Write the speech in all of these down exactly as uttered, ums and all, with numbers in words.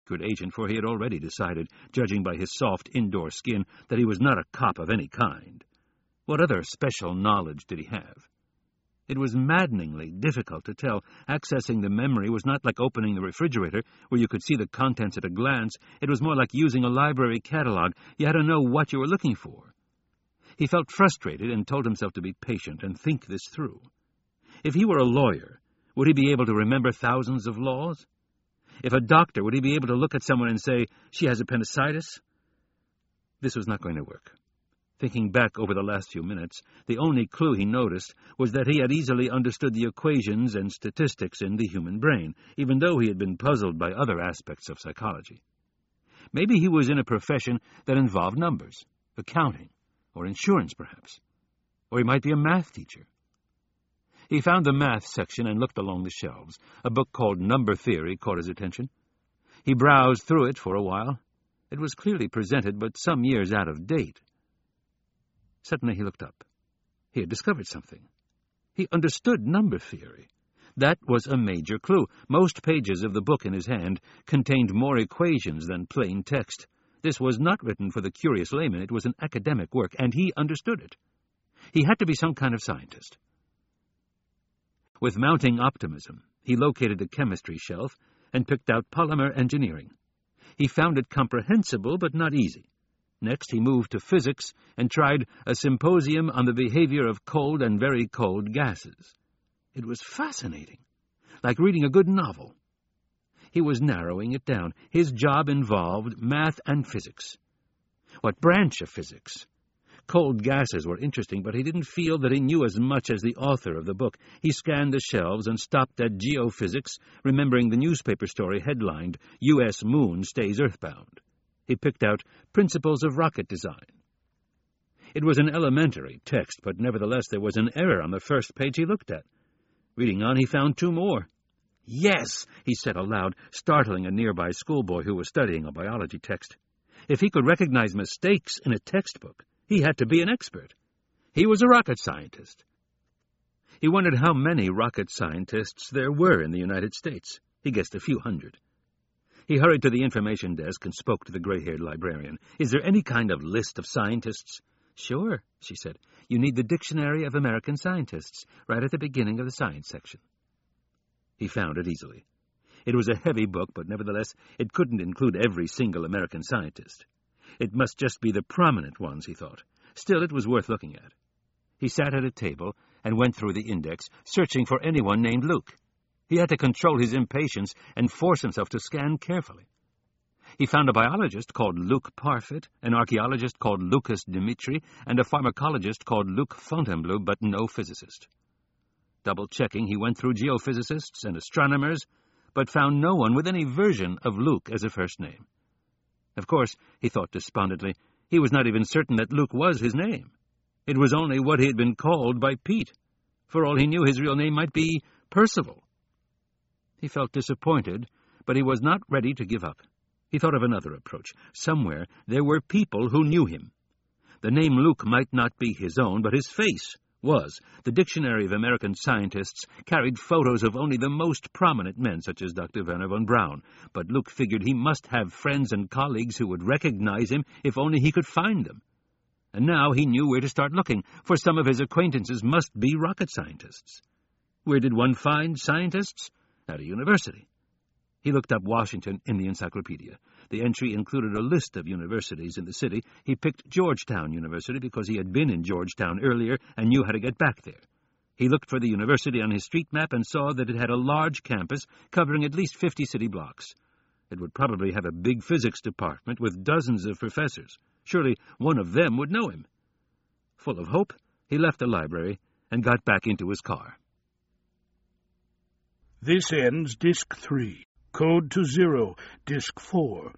secret agent, for he had already decided, judging by his soft indoor skin, that he was not a cop of any kind. What other special knowledge did he have? It was maddeningly difficult to tell. Accessing the memory was not like opening the refrigerator, where you could see the contents at a glance. It was more like using a library catalog. You had to know what you were looking for. He felt frustrated and told himself to be patient and think this through. If he were a lawyer, would he be able to remember thousands of laws? If a doctor, would he be able to look at someone and say, "She has appendicitis"? This was not going to work. Thinking back over the last few minutes, the only clue he noticed was that he had easily understood the equations and statistics in the human brain, even though he had been puzzled by other aspects of psychology. Maybe he was in a profession that involved numbers, accounting, or insurance, perhaps. Or he might be a math teacher. He found the math section and looked along the shelves. A book called Number Theory caught his attention. He browsed through it for a while. It was clearly presented, but some years out of date. Suddenly he looked up. He had discovered something. He understood number theory. That was a major clue. Most pages of the book in his hand contained more equations than plain text. This was not written for the curious layman. It was an academic work, and he understood it. He had to be some kind of scientist. With mounting optimism, he located the chemistry shelf and picked out polymer engineering. He found it comprehensible, but not easy. Next, he moved to physics and tried a symposium on the behavior of cold and very cold gases. It was fascinating, like reading a good novel. He was narrowing it down. His job involved math and physics. What branch of physics? Cold gases were interesting, but he didn't feel that he knew as much as the author of the book. He scanned the shelves and stopped at geophysics, remembering the newspaper story headlined, "U S Moon Stays Earthbound." He picked out Principles of Rocket Design. It was an elementary text, but nevertheless there was an error on the first page he looked at. Reading on, he found two more. "Yes," he said aloud, startling a nearby schoolboy who was studying a biology text. If he could recognize mistakes in a textbook, he had to be an expert. He was a rocket scientist. He wondered how many rocket scientists there were in the United States. He guessed a few hundred. He hurried to the information desk and spoke to the gray-haired librarian. "Is there any kind of list of scientists?" "Sure," she said. "You need the Dictionary of American Scientists, right at the beginning of the science section." He found it easily. It was a heavy book, but nevertheless it couldn't include every single American scientist. It must just be the prominent ones, he thought. Still, it was worth looking at. He sat at a table and went through the index, searching for anyone named Luke. He had to control his impatience and force himself to scan carefully. He found a biologist called Luc Parfit, an archaeologist called Lucas Dimitri, and a pharmacologist called Luc Fontainebleau, but no physicist. Double-checking, he went through geophysicists and astronomers, but found no one with any version of Luke as a first name. Of course, he thought despondently, he was not even certain that Luke was his name. It was only what he had been called by Pete. For all he knew, his real name might be Percival. He felt disappointed, but he was not ready to give up. He thought of another approach. Somewhere there were people who knew him. The name Luke might not be his own, but his face was. The Dictionary of American Scientists carried photos of only the most prominent men, such as Doctor Werner von Braun. But Luke figured he must have friends and colleagues who would recognize him if only he could find them. And now he knew where to start looking, for some of his acquaintances must be rocket scientists. Where did one find scientists? At a university. He looked up Washington in the encyclopedia. The entry included a list of universities in the city. He picked Georgetown University because he had been in Georgetown earlier and knew how to get back there. He looked for the university on his street map and saw that it had a large campus covering at least fifty city blocks. It would probably have a big physics department with dozens of professors. Surely one of them would know him. Full of hope, he left the library and got back into his car. This ends Disc three. Code to zero, Disc four.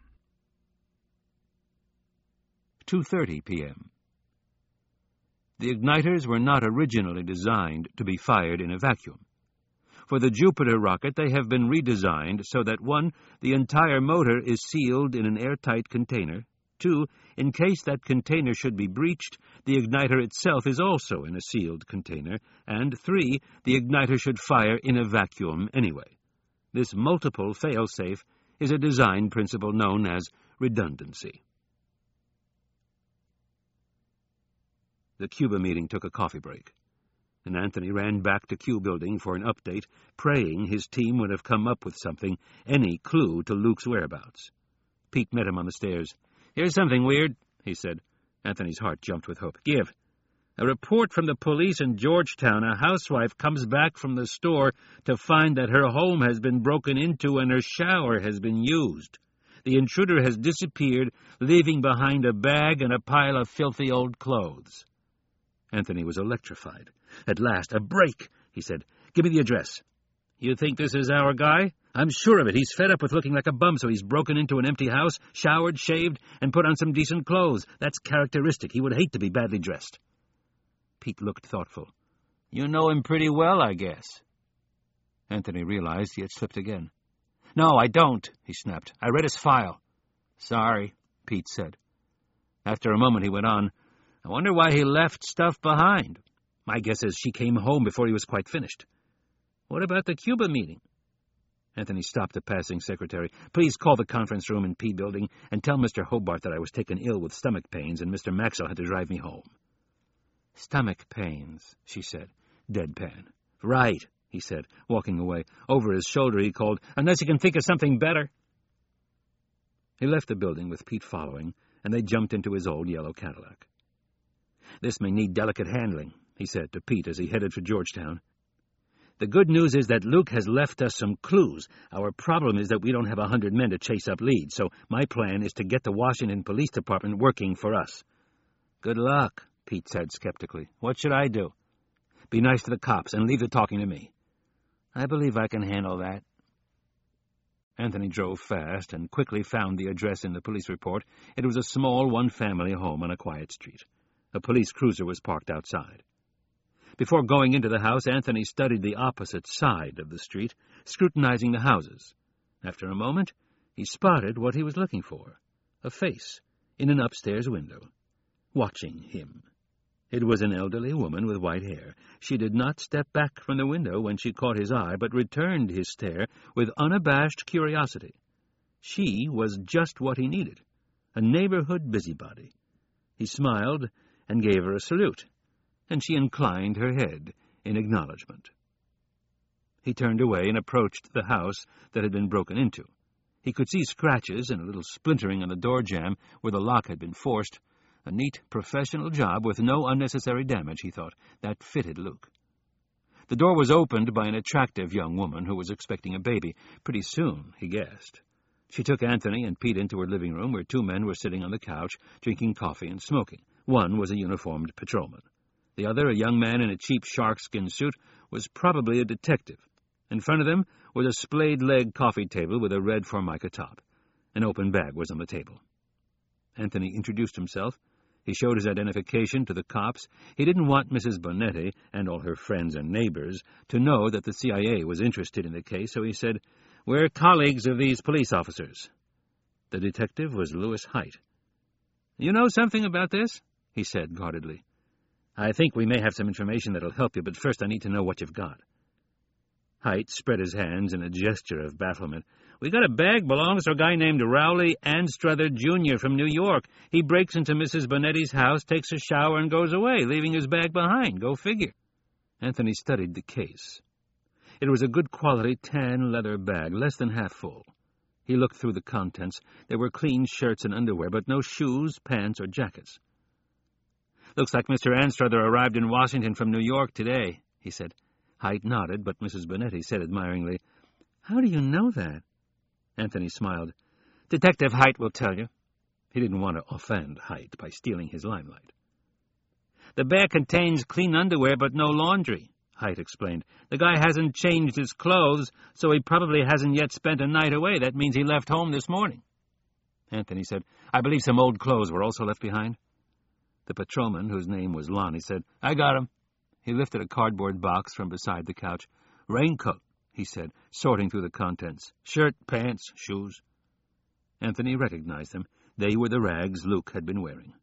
two thirty p.m. The igniters were not originally designed to be fired in a vacuum. For the Jupiter rocket, they have been redesigned so that, one, the entire motor is sealed in an airtight container. Two, in case that container should be breached, the igniter itself is also in a sealed container. And three, the igniter should fire in a vacuum anyway. This multiple fail-safe is a design principle known as redundancy. The Cuba meeting took a coffee break, and Anthony ran back to Q Building for an update, praying his team would have come up with something, any clue to Luke's whereabouts. Pete met him on the stairs. "Here's something weird," he said. Anthony's heart jumped with hope. "Give." "A report from the police in Georgetown. A housewife comes back from the store to find that her home has been broken into and her shower has been used. The intruder has disappeared, leaving behind a bag and a pile of filthy old clothes." Anthony was electrified. "At last, a break," he said. "Give me the address." "You think this is our guy?" "I'm sure of it. He's fed up with looking like a bum, so he's broken into an empty house, showered, shaved, and put on some decent clothes. That's characteristic. He would hate to be badly dressed." Pete looked thoughtful. "You know him pretty well, I guess." Anthony realized he had slipped again. "No, I don't," he snapped. "I read his file." "Sorry," Pete said. After a moment he went on, "I wonder why he left stuff behind. My guess is she came home before he was quite finished." "What about the Cuba meeting?" Anthony stopped the passing secretary. "Please call the conference room in P Building and tell Mister Hobart that I was taken ill with stomach pains and Mister Maxwell had to drive me home." "Stomach pains," she said, deadpan. "Right," he said, walking away. Over his shoulder he called, "Unless you can think of something better." He left the building with Pete following, and they jumped into his old yellow Cadillac. "This may need delicate handling," he said to Pete as he headed for Georgetown. "The good news is that Luke has left us some clues. Our problem is that we don't have a hundred men to chase up leads, so my plan is to get the Washington Police Department working for us." "Good luck," Pete said skeptically. "What should I do?" "Be nice to the cops and leave the talking to me." "I believe I can handle that." Anthony drove fast and quickly found the address in the police report. It was a small one-family home on a quiet street. A police cruiser was parked outside. Before going into the house, Anthony studied the opposite side of the street, scrutinizing the houses. After a moment, he spotted what he was looking for, a face in an upstairs window, watching him. It was an elderly woman with white hair. She did not step back from the window when she caught his eye, but returned his stare with unabashed curiosity. She was just what he needed, a neighborhood busybody. He smiled and gave her a salute, and she inclined her head in acknowledgment. He turned away and approached the house that had been broken into. He could see scratches and a little splintering on the door jamb where the lock had been forced. A neat, professional job with no unnecessary damage, he thought. That fitted Luke. The door was opened by an attractive young woman who was expecting a baby. Pretty soon, he guessed. She took Anthony and Pete into her living room, where two men were sitting on the couch, drinking coffee and smoking. One was a uniformed patrolman. The other, a young man in a cheap sharkskin suit, was probably a detective. In front of them was a splayed-leg coffee table with a red Formica top. An open bag was on the table. Anthony introduced himself. He showed his identification to the cops. He didn't want Missus Bonetti and all her friends and neighbors to know that the C I A was interested in the case, so he said, "We're colleagues of these police officers." The detective was Lewis Height. "You know something about this?" he said guardedly. "I think we may have some information that'll help you, but first I need to know what you've got." Height spread his hands in a gesture of bafflement. "We got a bag belongs to a guy named Rowley Anstruther, Junior from New York. He breaks into Missus Bonetti's house, takes a shower, and goes away, leaving his bag behind. Go figure." Anthony studied the case. It was a good-quality tan leather bag, less than half full. He looked through the contents. There were clean shirts and underwear, but no shoes, pants, or jackets. "Looks like Mister Anstruther arrived in Washington from New York today," he said. Height nodded, but Missus Bonetti said admiringly, "How do you know that?" Anthony smiled. "Detective Height will tell you." He didn't want to offend Height by stealing his limelight. "The bag contains clean underwear but no laundry," Height explained. "The guy hasn't changed his clothes, so he probably hasn't yet spent a night away. That means he left home this morning." Anthony said, "I believe some old clothes were also left behind." The patrolman, whose name was Lonnie, said, "I got him." He lifted a cardboard box from beside the couch. "Raincoat," he said, sorting through the contents. "Shirt, pants, shoes." Anthony recognized them. They were the rags Luke had been wearing.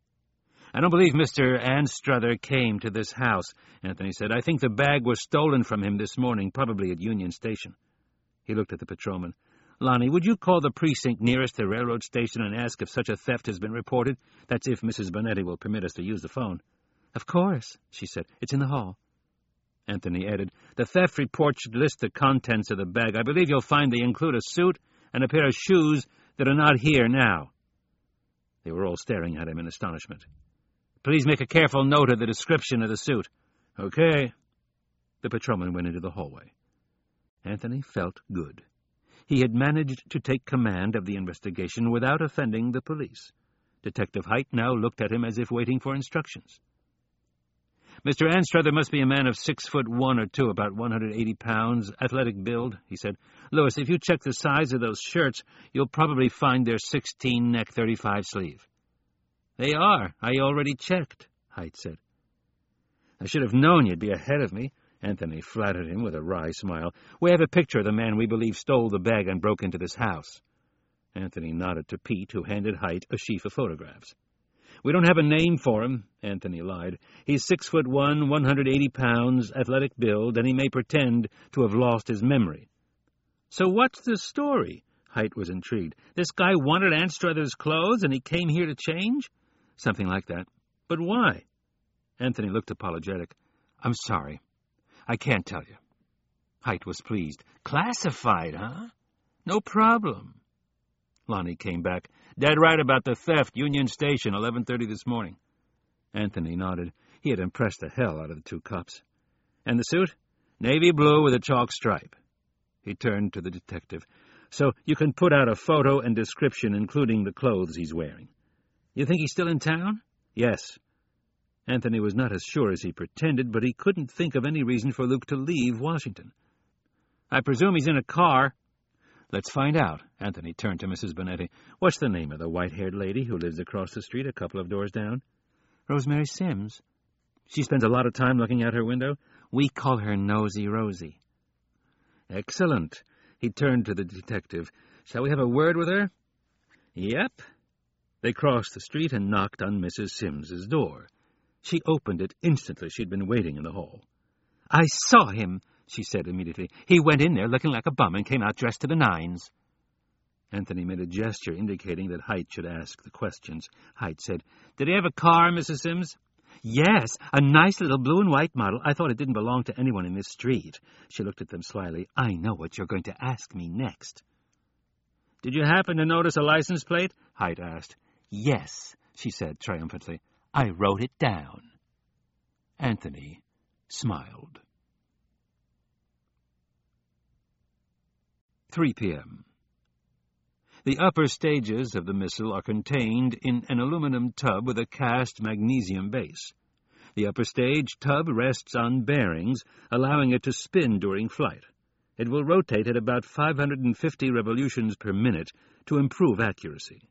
"I don't believe Mister Anstruther came to this house," Anthony said. "I think the bag was stolen from him this morning, probably at Union Station." He looked at the patrolman. Lonnie, would you call the precinct nearest the railroad station and ask if such a theft has been reported? That's if Missus Bonetti will permit us to use the phone. Of course, she said. It's in the hall. Anthony added, the theft report should list the contents of the bag. I believe you'll find they include a suit and a pair of shoes that are not here now. They were all staring at him in astonishment. Please make a careful note of the description of the suit. Okay. The patrolman went into the hallway. Anthony felt good. He had managed to take command of the investigation without offending the police. Detective Height now looked at him as if waiting for instructions. Mister Anstruther must be a man of six foot one or two, about one hundred eighty pounds, athletic build, he said. Lewis, if you check the size of those shirts, you'll probably find they're sixteen neck, thirty-five sleeve. They are. I already checked, Height said. I should have known you'd be ahead of me. Anthony flattered him with a wry smile. We have a picture of the man we believe stole the bag and broke into this house. Anthony nodded to Pete, who handed Height a sheaf of photographs. We don't have a name for him, Anthony lied. He's six foot one, one hundred eighty pounds, athletic build, and he may pretend to have lost his memory. So what's the story? Height was intrigued. This guy wanted Anstruther's clothes and he came here to change? Something like that. But why? Anthony looked apologetic. I'm sorry. I can't tell you. Height was pleased. Classified, huh? No problem. Lonnie came back. Dead right about the theft, Union Station, eleven thirty this morning. Anthony nodded. He had impressed the hell out of the two cops. And the suit? Navy blue with a chalk stripe. He turned to the detective. So you can put out a photo and description, including the clothes he's wearing. You think he's still in town? Yes. Anthony was not as sure as he pretended, but he couldn't think of any reason for Luke to leave Washington. I presume he's in a car. Let's find out. Anthony turned to Missus Bonetti. What's the name of the white-haired lady who lives across the street a couple of doors down? Rosemary Sims. She spends a lot of time looking out her window? We call her Nosy Rosie. Excellent. He turned to the detective. Shall we have a word with her? Yep. They crossed the street and knocked on Missus Sims's door. She opened it instantly. She'd been waiting in the hall. I saw him, she said immediately. He went in there looking like a bum and came out dressed to the nines. Anthony made a gesture indicating that Height should ask the questions. Height said, Did he have a car, Missus Sims? Yes, a nice little blue and white model. I thought it didn't belong to anyone in this street. She looked at them slyly. I know what you're going to ask me next. Did you happen to notice a license plate? Height asked. Yes, she said triumphantly. I wrote it down. Anthony smiled. three p.m. The upper stages of the missile are contained in an aluminum tub with a cast magnesium base. The upper stage tub rests on bearings, allowing it to spin during flight. It will rotate at about five hundred fifty revolutions per minute to improve accuracy.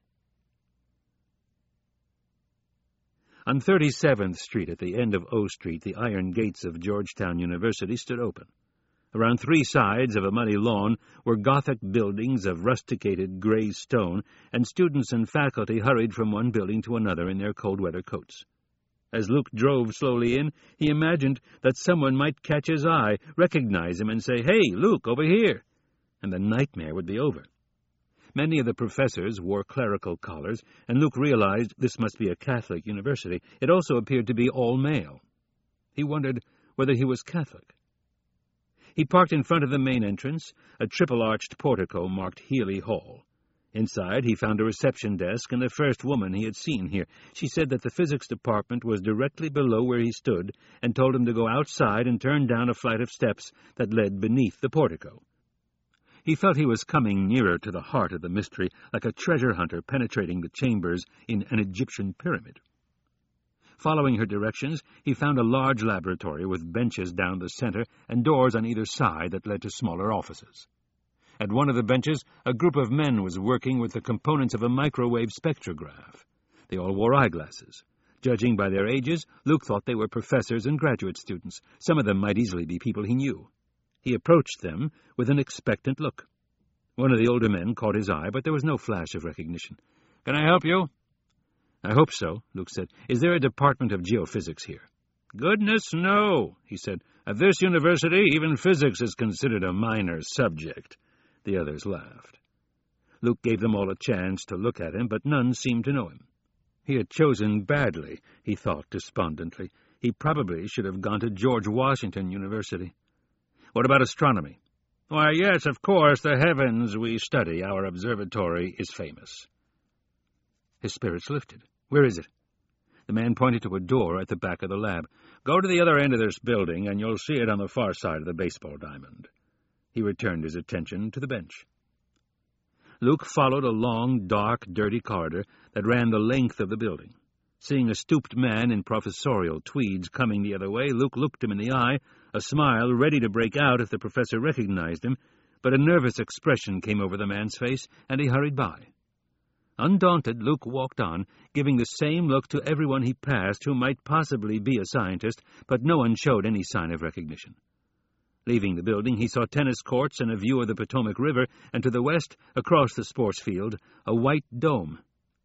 On thirty-seventh Street, at the end of O Street, the iron gates of Georgetown University stood open. Around three sides of a muddy lawn were Gothic buildings of rusticated gray stone, and students and faculty hurried from one building to another in their cold-weather coats. As Luke drove slowly in, he imagined that someone might catch his eye, recognize him, and say, Hey, Luke, over here! And the nightmare would be over. Many of the professors wore clerical collars, and Luke realized this must be a Catholic university. It also appeared to be all-male. He wondered whether he was Catholic. He parked in front of the main entrance, a triple-arched portico marked Healy Hall. Inside, he found a reception desk and the first woman he had seen here. She said that the physics department was directly below where he stood and told him to go outside and turn down a flight of steps that led beneath the portico. He felt he was coming nearer to the heart of the mystery, like a treasure hunter penetrating the chambers in an Egyptian pyramid. Following her directions, he found a large laboratory with benches down the center and doors on either side that led to smaller offices. At one of the benches, a group of men was working with the components of a microwave spectrograph. They all wore eyeglasses. Judging by their ages, Luke thought they were professors and graduate students. Some of them might easily be people he knew. He approached them with an expectant look. One of the older men caught his eye, but there was no flash of recognition. "Can I help you?" "I hope so," Luke said. "Is there a department of geophysics here?" "Goodness, no," he said. "At this university, even physics is considered a minor subject." The others laughed. Luke gave them all a chance to look at him, but none seemed to know him. He had chosen badly, he thought despondently. He probably should have gone to George Washington University. What about astronomy? Why, yes, of course, the heavens we study, our observatory, is famous. His spirits lifted. Where is it? The man pointed to a door at the back of the lab. Go to the other end of this building, and you'll see it on the far side of the baseball diamond. He returned his attention to the bench. Luke followed a long, dark, dirty corridor that ran the length of the building. Seeing a stooped man in professorial tweeds coming the other way, Luke looked him in the eye, a smile ready to break out if the professor recognized him, but a nervous expression came over the man's face, and he hurried by. Undaunted, Luke walked on, giving the same look to everyone he passed who might possibly be a scientist, but no one showed any sign of recognition. Leaving the building, he saw tennis courts and a view of the Potomac River, and to the west, across the sports field, a white dome.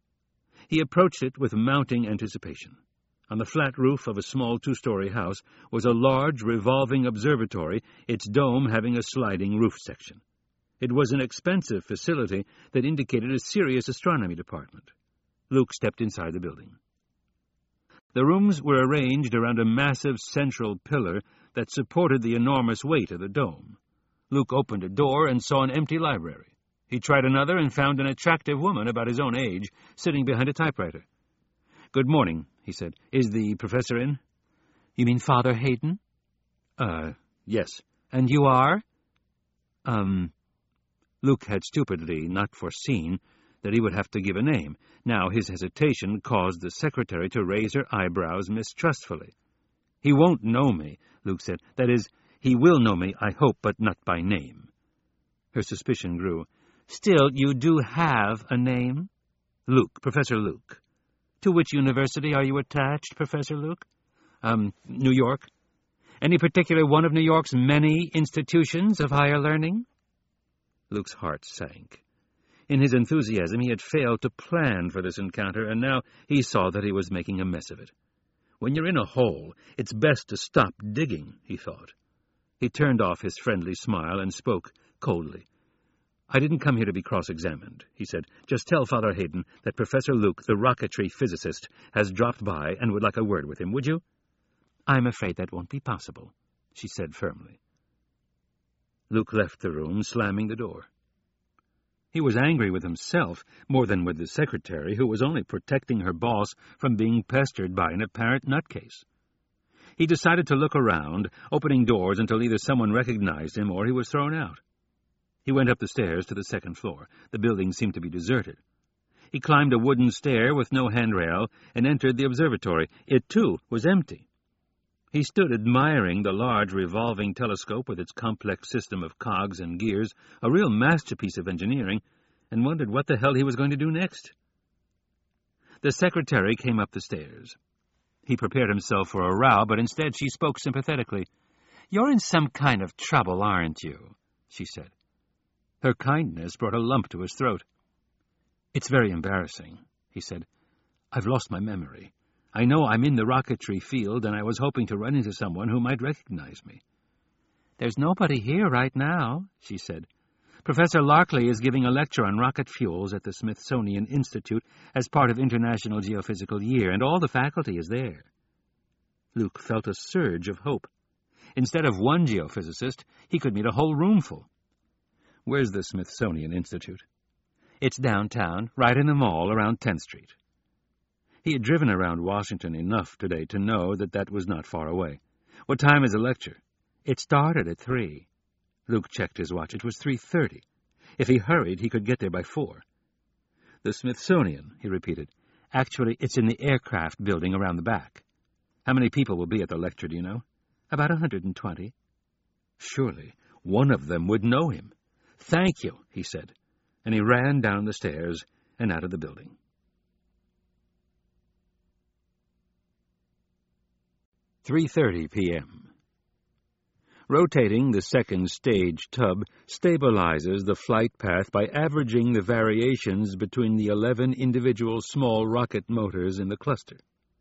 He approached it with mounting anticipation. On the flat roof of a small two-story house was a large revolving observatory, its dome having a sliding roof section. It was an expensive facility that indicated a serious astronomy department. Luke stepped inside the building. The rooms were arranged around a massive central pillar that supported the enormous weight of the dome. Luke opened a door and saw an empty library. He tried another and found an attractive woman about his own age sitting behind a typewriter. "Good morning," he said. "Is the professor in?" "You mean Father Hayden?" Uh, yes. "And you are?" Um... Luke had stupidly not foreseen that he would have to give a name. Now his hesitation caused the secretary to raise her eyebrows mistrustfully. "He won't know me," Luke said. "That is, he will know me, I hope, but not by name." Her suspicion grew. "Still, you do have a name?" "Luke, Professor Luke." "To which university are you attached, Professor Luke?" Um, New York." "Any particular one of New York's many institutions of higher learning?" Luke's heart sank. In his enthusiasm, he had failed to plan for this encounter, and now he saw that he was making a mess of it. When you're in a hole, it's best to stop digging, he thought. He turned off his friendly smile and spoke coldly. "I didn't come here to be cross-examined," he said. "Just tell Father Hayden that Professor Luke, the rocketry physicist, has dropped by and would like a word with him, would you?" "I'm afraid that won't be possible," she said firmly. Luke left the room, slamming the door. He was angry with himself more than with the secretary, who was only protecting her boss from being pestered by an apparent nutcase. He decided to look around, opening doors until either someone recognized him or he was thrown out. He went up the stairs to the second floor. The building seemed to be deserted. He climbed a wooden stair with no handrail and entered the observatory. It, too, was empty. He stood admiring the large revolving telescope with its complex system of cogs and gears, a real masterpiece of engineering, and wondered what the hell he was going to do next. The secretary came up the stairs. He prepared himself for a row, but instead she spoke sympathetically. "You're in some kind of trouble, aren't you?" she said. Her kindness brought a lump to his throat. "It's very embarrassing," he said. "I've lost my memory. I know I'm in the rocketry field, and I was hoping to run into someone who might recognize me." "There's nobody here right now," she said. "Professor Larkley is giving a lecture on rocket fuels at the Smithsonian Institute as part of International Geophysical Year, and all the faculty is there." Luke felt a surge of hope. Instead of one geophysicist, he could meet a whole roomful. "Where's the Smithsonian Institute?" "It's downtown, right in the mall around tenth Street. He had driven around Washington enough today to know that that was not far away. "What time is the lecture?" "It started at three. Luke checked his watch. It was three thirty. If he hurried, he could get there by four. "The Smithsonian," he repeated. "Actually, it's in the aircraft building around the back." "How many people will be at the lecture, do you know?" "About a hundred and twenty." Surely one of them would know him. "Thank you," he said, and he ran down the stairs and out of the building. three thirty p.m. Rotating the second stage tub stabilizes the flight path by averaging the variations between the eleven individual small rocket motors in the cluster.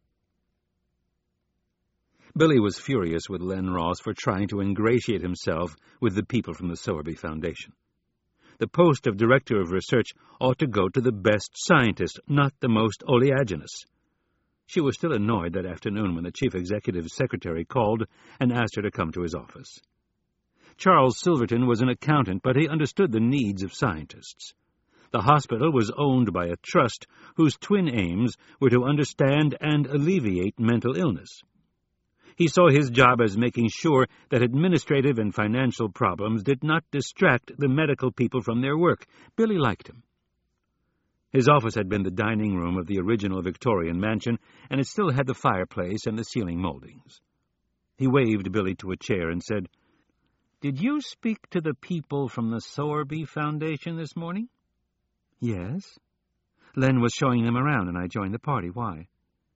Billy was furious with Len Ross for trying to ingratiate himself with the people from the Sowerby Foundation. The post of Director of Research ought to go to the best scientist, not the most oleaginous. She was still annoyed that afternoon when the Chief Executive's secretary called and asked her to come to his office. Charles Silverton was an accountant, but he understood the needs of scientists. The hospital was owned by a trust whose twin aims were to understand and alleviate mental illness. He saw his job as making sure that administrative and financial problems did not distract the medical people from their work. Billy liked him. His office had been the dining room of the original Victorian mansion, and it still had the fireplace and the ceiling moldings. He waved Billy to a chair and said, "Did you speak to the people from the Sowerby Foundation this morning?" "Yes. Len was showing them around, and I joined the party. Why?"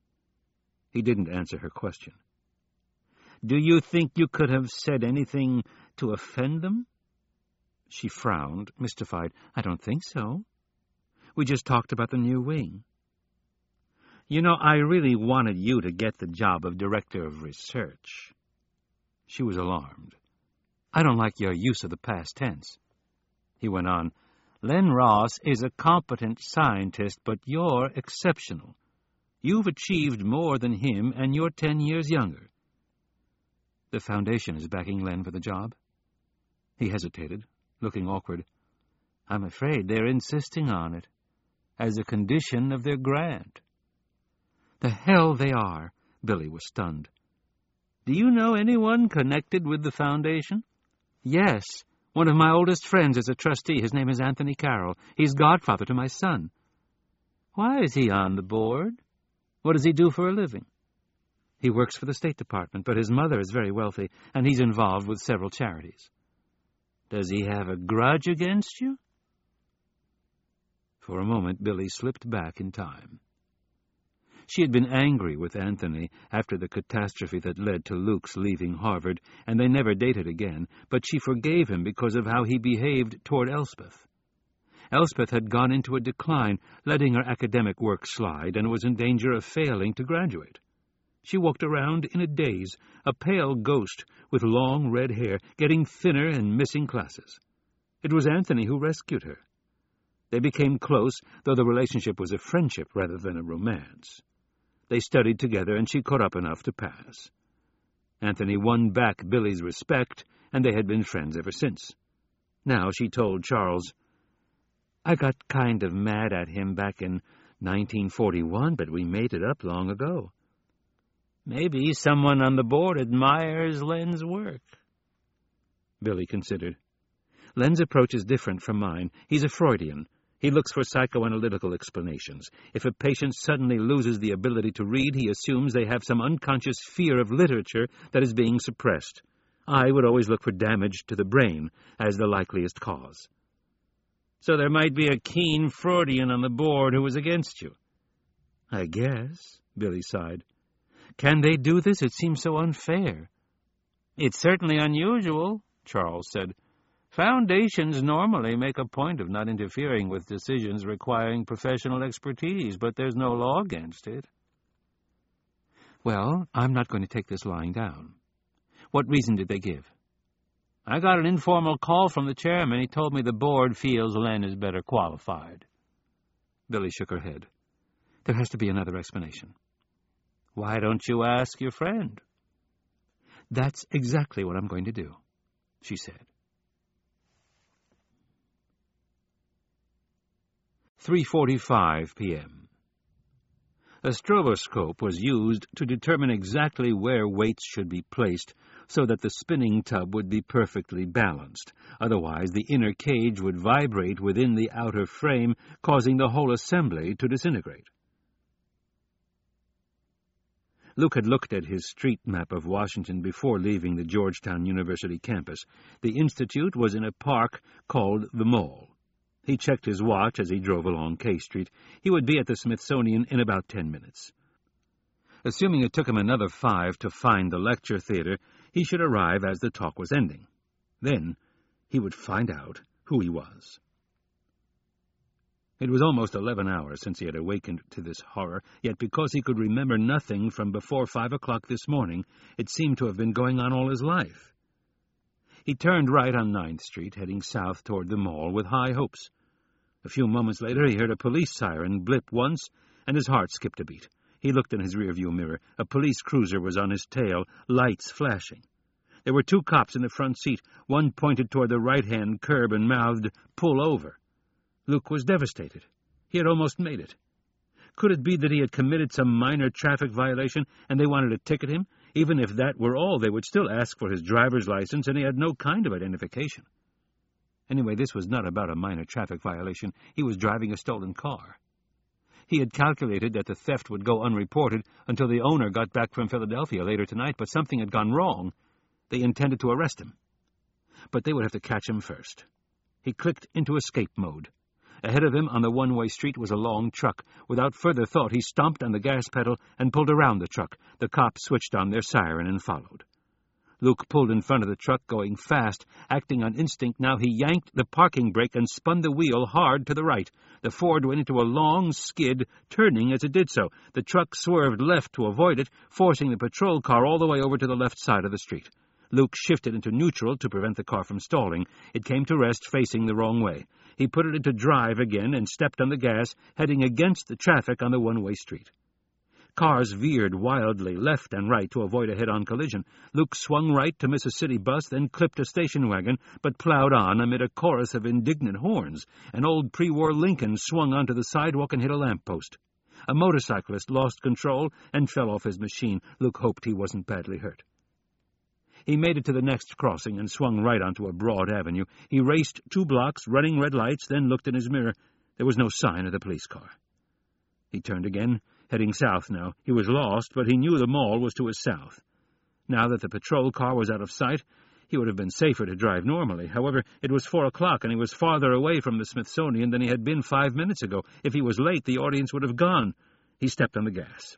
He didn't answer her question. "Do you think you could have said anything to offend them?" She frowned, mystified. "I don't think so. We just talked about the new wing." "You know, I really wanted you to get the job of Director of Research." She was alarmed. "I don't like your use of the past tense." He went on, "Len Ross is a competent scientist, but you're exceptional. You've achieved more than him, and you're ten years younger." "The Foundation is backing Len for the job?" He hesitated, looking awkward. "I'm afraid they're insisting on it, as a condition of their grant." "The hell they are!" Billy was stunned. "Do you know anyone connected with the Foundation?" "Yes. One of my oldest friends is a trustee. His name is Anthony Carroll. He's godfather to my son." "Why is he on the board? What does he do for a living?" "He works for the State Department, but his mother is very wealthy, and he's involved with several charities." "Does he have a grudge against you?" For a moment, Billy slipped back in time. She had been angry with Anthony after the catastrophe that led to Luke's leaving Harvard, and they never dated again, but she forgave him because of how he behaved toward Elspeth. Elspeth had gone into a decline, letting her academic work slide, and was in danger of failing to graduate. She walked around in a daze, a pale ghost with long red hair, getting thinner and missing classes. It was Anthony who rescued her. They became close, though the relationship was a friendship rather than a romance. They studied together, and she caught up enough to pass. Anthony won back Billy's respect, and they had been friends ever since. Now she told Charles, "I got kind of mad at him back in nineteen forty-one, but we made it up long ago." "Maybe someone on the board admires Len's work." Billy considered. "Len's approach is different from mine. He's a Freudian. He looks for psychoanalytical explanations. If a patient suddenly loses the ability to read, he assumes they have some unconscious fear of literature that is being suppressed. I would always look for damage to the brain as the likeliest cause." "So there might be a keen Freudian on the board who was against you." "I guess," Billy sighed. "Can they do this? It seems so unfair." "It's certainly unusual," Charles said. "Foundations normally make a point of not interfering with decisions requiring professional expertise, but there's no law against it." "Well, I'm not going to take this lying down. What reason did they give?" "I got an informal call from the chairman. He told me the board feels Len is better qualified." Billy shook her head. "There has to be another explanation." "Why don't you ask your friend?" "That's exactly what I'm going to do," she said. three forty-five p.m. A stroboscope was used to determine exactly where weights should be placed so that the spinning tub would be perfectly balanced. Otherwise, the inner cage would vibrate within the outer frame, causing the whole assembly to disintegrate. Luke had looked at his street map of Washington before leaving the Georgetown University campus. The institute was in a park called the Mall. He checked his watch as he drove along K Street. He would be at the Smithsonian in about ten minutes. Assuming it took him another five to find the lecture theater, he should arrive as the talk was ending. Then he would find out who he was. It was almost eleven hours since he had awakened to this horror, yet because he could remember nothing from before five o'clock this morning, it seemed to have been going on all his life. He turned right on ninth Street, heading south toward the mall with high hopes. A few moments later, he heard a police siren blip once, and his heart skipped a beat. He looked in his rearview mirror. A police cruiser was on his tail, lights flashing. There were two cops in the front seat. One pointed toward the right-hand curb and mouthed, "Pull over." Luke was devastated. He had almost made it. Could it be that he had committed some minor traffic violation, and they wanted to ticket him? Even if that were all, they would still ask for his driver's license, and he had no kind of identification. Anyway, this was not about a minor traffic violation. He was driving a stolen car. He had calculated that the theft would go unreported until the owner got back from Philadelphia later tonight, but something had gone wrong. They intended to arrest him. But they would have to catch him first. He clicked into escape mode. Ahead of him on the one-way street was a long truck. Without further thought, he stomped on the gas pedal and pulled around the truck. The cops switched on their siren and followed. Luke pulled in front of the truck, going fast. Acting on instinct now, he yanked the parking brake and spun the wheel hard to the right. The Ford went into a long skid, turning as it did so. The truck swerved left to avoid it, forcing the patrol car all the way over to the left side of the street. Luke shifted into neutral to prevent the car from stalling. It came to rest facing the wrong way. He put it into drive again and stepped on the gas, heading against the traffic on the one-way street. Cars veered wildly left and right to avoid a head-on collision. Luke swung right to miss a city bus, then clipped a station wagon, but plowed on amid a chorus of indignant horns. An old pre-war Lincoln swung onto the sidewalk and hit a lamppost. A motorcyclist lost control and fell off his machine. Luke hoped he wasn't badly hurt. He made it to the next crossing and swung right onto a broad avenue. He raced two blocks, running red lights, then looked in his mirror. There was no sign of the police car. He turned again, heading south now. He was lost, but he knew the mall was to his south. Now that the patrol car was out of sight, he would have been safer to drive normally. However, it was four o'clock, and he was farther away from the Smithsonian than he had been five minutes ago. If he was late, the audience would have gone. He stepped on the gas.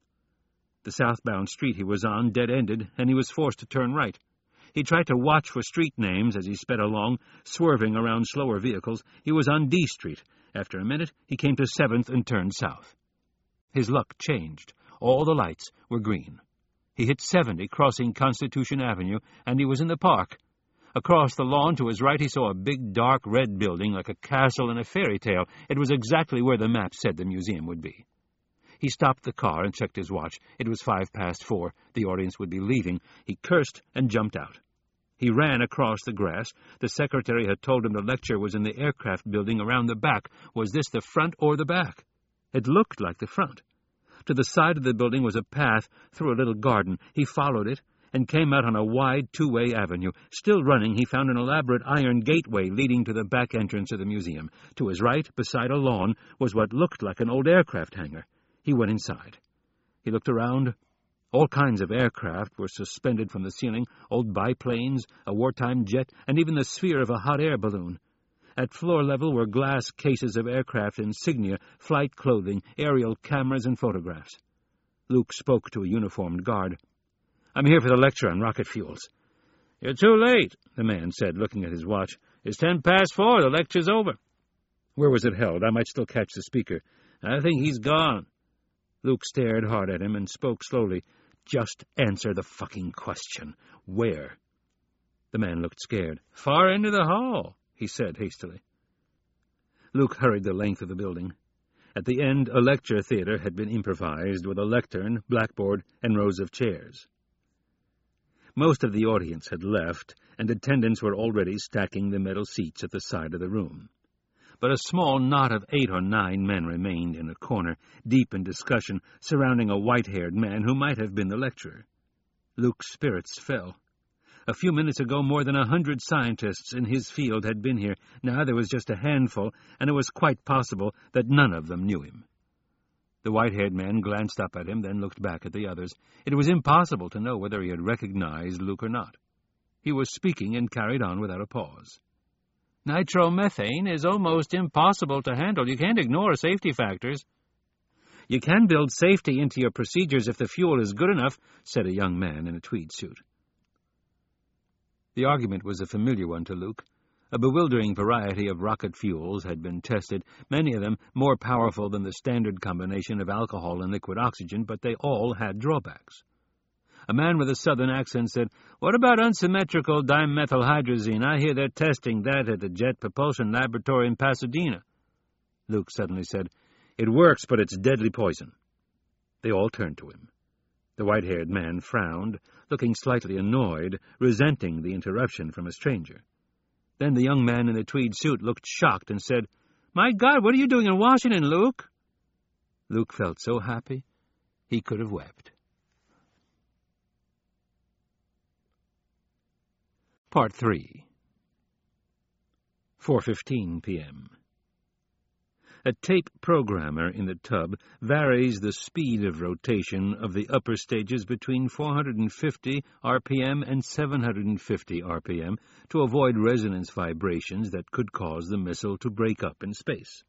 The southbound street he was on dead-ended, and he was forced to turn right. He tried to watch for street names as he sped along, swerving around slower vehicles. He was on D Street. After a minute, he came to seventh and turned south. His luck changed. All the lights were green. He hit seventy, crossing Constitution Avenue, and he was in the park. Across the lawn to his right, he saw a big, dark red building like a castle in a fairy tale. It was exactly where the map said the museum would be. He stopped the car and checked his watch. It was five past four. The audience would be leaving. He cursed and jumped out. He ran across the grass. The secretary had told him the lecture was in the aircraft building around the back. Was this the front or the back? It looked like the front. To the side of the building was a path through a little garden. He followed it and came out on a wide two-way avenue. Still running, he found an elaborate iron gateway leading to the back entrance of the museum. To his right, beside a lawn, was what looked like an old aircraft hangar. He went inside. He looked around. All kinds of aircraft were suspended from the ceiling, old biplanes, a wartime jet, and even the sphere of a hot air balloon. At floor level were glass cases of aircraft insignia, flight clothing, aerial cameras, and photographs. Luke spoke to a uniformed guard. "I'm here for the lecture on rocket fuels." "You're too late," the man said, looking at his watch. "It's ten past four. The lecture's over." "Where was it held? I might still catch the speaker." "I think he's gone." Luke stared hard at him and spoke slowly. "Just answer the fucking question. Where?" The man looked scared. "Far into the hall," he said hastily. Luke hurried the length of the building. At the end, a lecture theater had been improvised with a lectern, blackboard, and rows of chairs. Most of the audience had left, and attendants were already stacking the metal seats at the side of the room. But a small knot of eight or nine men remained in a corner, deep in discussion, surrounding a white-haired man who might have been the lecturer. Luke's spirits fell. A few minutes ago, more than a hundred scientists in his field had been here. Now there was just a handful, and it was quite possible that none of them knew him. The white-haired man glanced up at him, then looked back at the others. It was impossible to know whether he had recognized Luke or not. He was speaking and carried on without a pause. "Nitromethane is almost impossible to handle. You can't ignore safety factors." "You can build safety into your procedures if the fuel is good enough," said a young man in a tweed suit. The argument was a familiar one to Luke. A bewildering variety of rocket fuels had been tested, many of them more powerful than the standard combination of alcohol and liquid oxygen, but they all had drawbacks. A man with a southern accent said, "What about unsymmetrical dimethylhydrazine? I hear they're testing that at the Jet Propulsion Laboratory in Pasadena." Luke suddenly said, "It works, but it's deadly poison." They all turned to him. The white-haired man frowned, looking slightly annoyed, resenting the interruption from a stranger. Then the young man in the tweed suit looked shocked and said, "My God, what are you doing in Washington, Luke?" Luke felt so happy he could have wept. Part three. four fifteen p m A tape programmer in the tub varies the speed of rotation of the upper stages between four hundred fifty R P M and seven hundred fifty R P M to avoid resonance vibrations that could cause the missile to break up in space.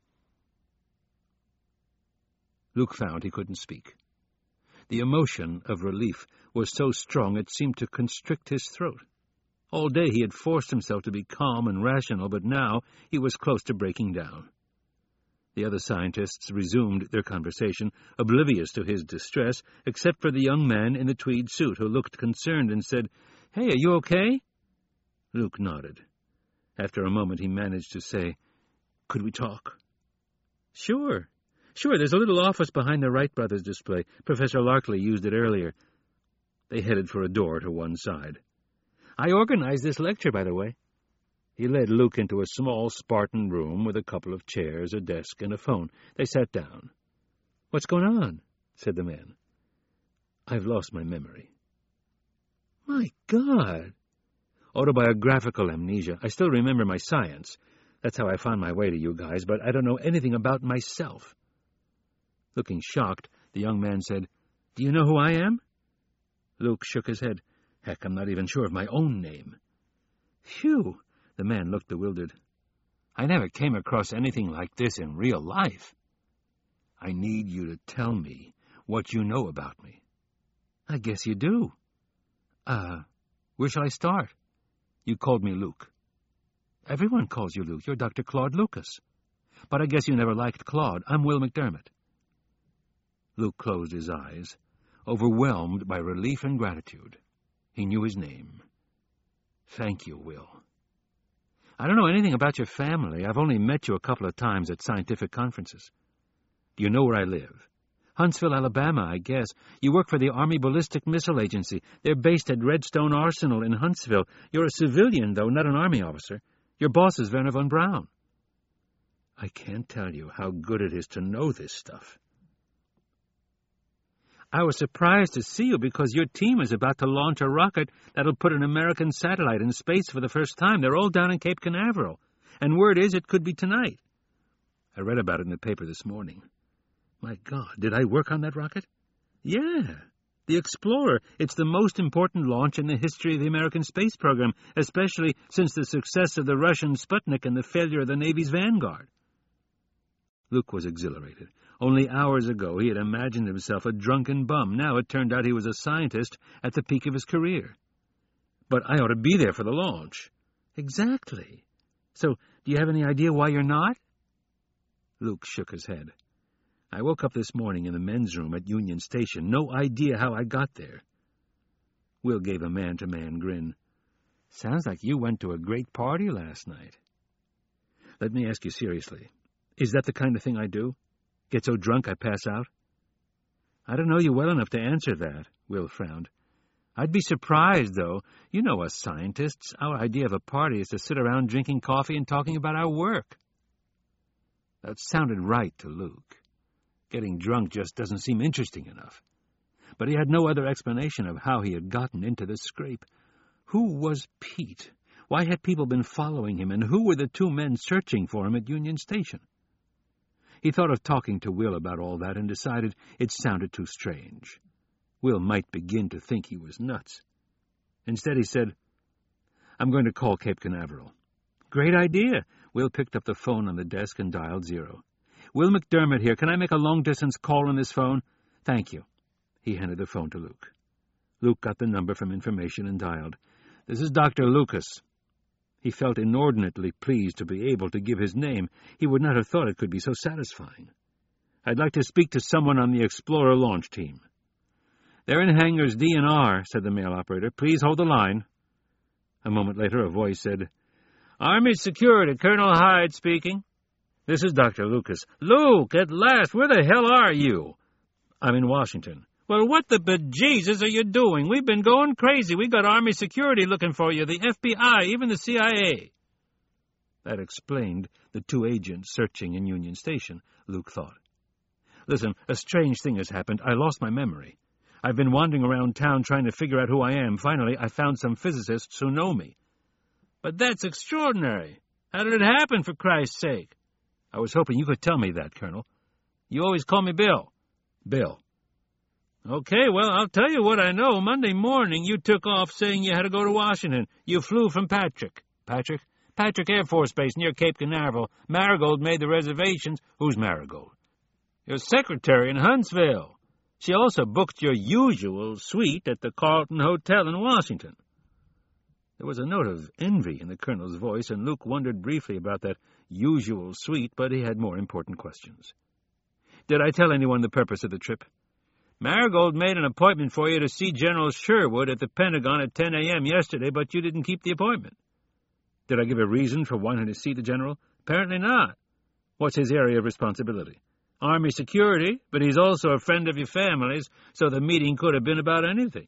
Luke found he couldn't speak. The emotion of relief was so strong it seemed to constrict his throat. All day he had forced himself to be calm and rational, but now he was close to breaking down. The other scientists resumed their conversation, oblivious to his distress, except for the young man in the tweed suit, who looked concerned and said, "Hey, are you okay?" Luke nodded. After a moment he managed to say, "Could we talk?" "Sure. Sure, there's a little office behind the Wright brothers display. Professor Larkley used it earlier." They headed for a door to one side. "I organized this lecture, by the way." He led Luke into a small Spartan room with a couple of chairs, a desk, and a phone. They sat down. "What's going on?" said the man. "I've lost my memory." "My God!" "Autobiographical amnesia. I still remember my science. That's how I found my way to you guys, but I don't know anything about myself." Looking shocked, the young man said, "Do you know who I am?" Luke shook his head. "Heck, I'm not even sure of my own name." "Phew!" The man looked bewildered. "I never came across anything like this in real life." "I need you to tell me what you know about me." "I guess you do." Uh, where shall I start?" "You called me Luke." "Everyone calls you Luke. You're Doctor Claude Lucas." "But I guess you never liked Claude. I'm Will McDermott." Luke closed his eyes, overwhelmed by relief and gratitude. He knew his name. "Thank you, Will. I don't know anything about your family. I've only met you a couple of times at scientific conferences. Do you know where I live?" "Huntsville, Alabama, I guess. You work for the Army Ballistic Missile Agency. They're based at Redstone Arsenal in Huntsville. You're a civilian, though, not an Army officer. Your boss is Werner von Braun." "I can't tell you how good it is to know this stuff." "I was surprised to see you because your team is about to launch a rocket that'll put an American satellite in space for the first time. They're all down in Cape Canaveral, and word is it could be tonight." "I read about it in the paper this morning." "My God, did I work on that rocket?" "Yeah. The Explorer. It's the most important launch in the history of the American space program, especially since the success of the Russian Sputnik and the failure of the Navy's Vanguard." Luke was exhilarated. Only hours ago he had imagined himself a drunken bum. Now it turned out he was a scientist at the peak of his career. "But I ought to be there for the launch." "Exactly. So, do you have any idea why you're not?" Luke shook his head. "I woke up this morning in the men's room at Union Station. No idea how I got there." Will gave a man-to-man grin. "Sounds like you went to a great party last night." "Let me ask you seriously. Is that the kind of thing I do? Get so drunk I pass out?" "I don't know you well enough to answer that," Will frowned. "I'd be surprised, though. You know us scientists. Our idea of a party is to sit around drinking coffee and talking about our work." That sounded right to Luke. Getting drunk just doesn't seem interesting enough. But he had no other explanation of how he had gotten into this scrape. Who was Pete? Why had people been following him, and who were the two men searching for him at Union Station? He thought of talking to Will about all that and decided it sounded too strange. Will might begin to think he was nuts. Instead he said, "I'm going to call Cape Canaveral." "Great idea." Will picked up the phone on the desk and dialed zero. "Will McDermott here. Can I make a long-distance call on this phone?" "Thank you." He handed the phone to Luke. Luke got the number from information and dialed. "This is Doctor Lucas." He felt inordinately pleased to be able to give his name. He would not have thought it could be so satisfying. "I'd like to speak to someone on the Explorer launch team." "They're in hangars D and R, said the mail operator. "Please hold the line." A moment later, a voice said, "Army Security, Colonel Hyde speaking." "This is Doctor Lucas." "Luke, at last! Where the hell are you?" "I'm in Washington." "Well, what the bejesus are you doing? We've been going crazy. We got Army Security looking for you, the F B I, even the C I A. That explained the two agents searching in Union Station, Luke thought. "Listen, a strange thing has happened. I lost my memory. I've been wandering around town trying to figure out who I am. Finally, I found some physicists who know me." "But that's extraordinary. How did it happen, for Christ's sake?" "I was hoping you could tell me that, Colonel." "You always call me Bill." "Bill." "Okay, well, I'll tell you what I know. Monday morning, you took off saying you had to go to Washington. You flew from Patrick." "Patrick?" "Patrick Air Force Base near Cape Canaveral. Marigold made the reservations." "Who's Marigold?" "Your secretary in Huntsville. She also booked your usual suite at the Carlton Hotel in Washington." There was a note of envy in the Colonel's voice, and Luke wondered briefly about that usual suite, but he had more important questions. "Did I tell anyone the purpose of the trip?" "Marigold made an appointment for you to see General Sherwood at the Pentagon at ten a.m. yesterday, but you didn't keep the appointment." "Did I give a reason for wanting to see the General?" "Apparently not." "What's his area of responsibility?" "Army Security, but he's also a friend of your family's, so the meeting could have been about anything."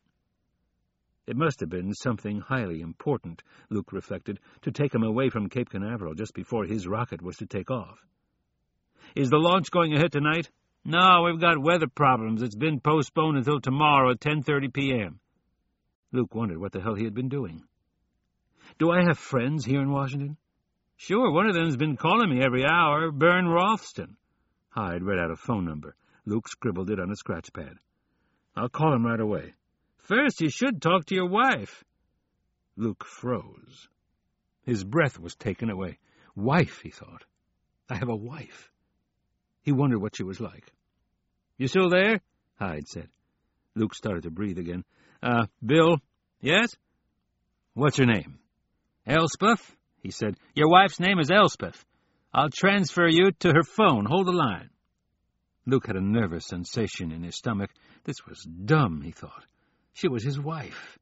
It must have been something highly important, Luke reflected, to take him away from Cape Canaveral just before his rocket was to take off. "Is the launch going ahead tonight?" "No, we've got weather problems. It's been postponed until tomorrow at ten thirty p.m. Luke wondered what the hell he had been doing. "Do I have friends here in Washington?" "Sure, one of them's been calling me every hour, Bern Rothston." Hyde read out a phone number. Luke scribbled it on a scratch pad. "I'll call him right away." "First, you should talk to your wife." Luke froze. His breath was taken away. Wife, he thought. I have a wife. He wondered what she was like. "You still there?" Hyde said. Luke started to breathe again. Uh, Bill." "Yes?" "What's her name?" "Elspeth," he said. "Your wife's name is Elspeth. I'll transfer you to her phone. Hold the line." Luke had a nervous sensation in his stomach. This was dumb, he thought. She was his wife.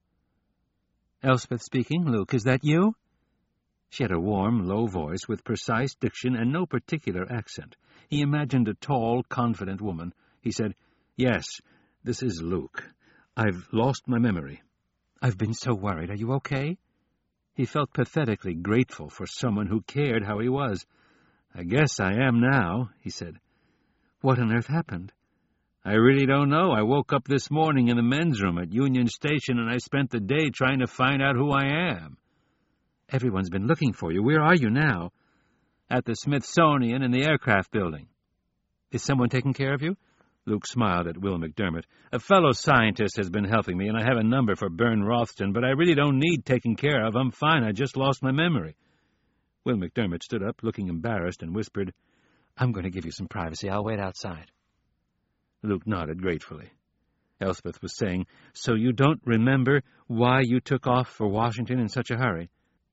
"Elspeth speaking. Luke, is that you?" She had a warm, low voice with precise diction and no particular accent. He imagined a tall, confident woman. He said, "Yes, this is Luke. I've lost my memory." "I've been so worried. Are you okay?" He felt pathetically grateful for someone who cared how he was. "I guess I am now," he said. "What on earth happened?" "I really don't know. I woke up this morning in the men's room at Union Station, and I spent the day trying to find out who I am." "Everyone's been looking for you. Where are you now?" "At the Smithsonian in the aircraft building." "Is someone taking care of you?" Luke smiled at Will McDermott. "A fellow scientist has been helping me, and I have a number for Bern Rothston, but I really don't need taking care of. I'm fine. I just lost my memory." Will McDermott stood up, looking embarrassed, and whispered, "I'm going to give you some privacy. I'll wait outside." Luke nodded gratefully. Elspeth was saying, "So you don't remember why you took off for Washington in such a hurry?"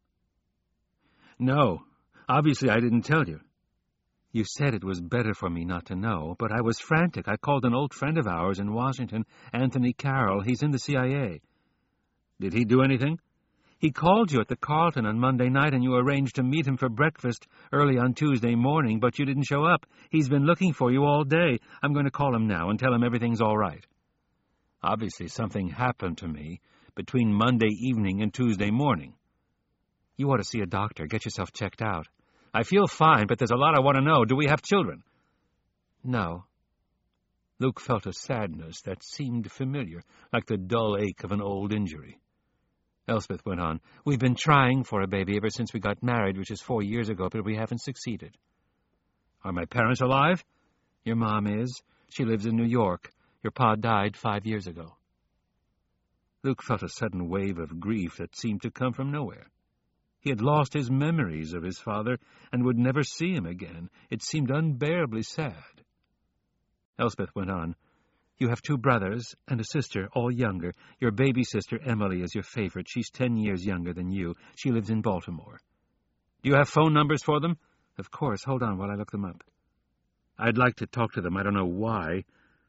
"No. Obviously I didn't tell you." "You said it was better for me not to know, but I was frantic. I called an old friend of ours in Washington, Anthony Carroll. He's in the C I A. "Did he do anything?" "He called you at the Carlton on Monday night, and you arranged to meet him for breakfast early on Tuesday morning, but you didn't show up. He's been looking for you all day. I'm going to call him now and tell him everything's all right." "Obviously something happened to me between Monday evening and Tuesday morning." "You ought to see a doctor. Get yourself checked out." "I feel fine, but there's a lot I want to know. Do we have children?" "No." Luke felt a sadness that seemed familiar, like the dull ache of an old injury. Elspeth went on, "We've been trying for a baby ever since we got married, which is four years ago, but we haven't succeeded." "Are my parents alive?" "Your mom is. She lives in New York. Your pa died five years ago." Luke felt a sudden wave of grief that seemed to come from nowhere. He had lost his memories of his father and would never see him again. It seemed unbearably sad. Elspeth went on, "You have two brothers and a sister, all younger. Your baby sister, Emily, is your favorite. She's ten years younger than you. She lives in Baltimore." "Do you have phone numbers for them?" "Of course. Hold on while I look them up." "I'd like to talk to them. I don't know why."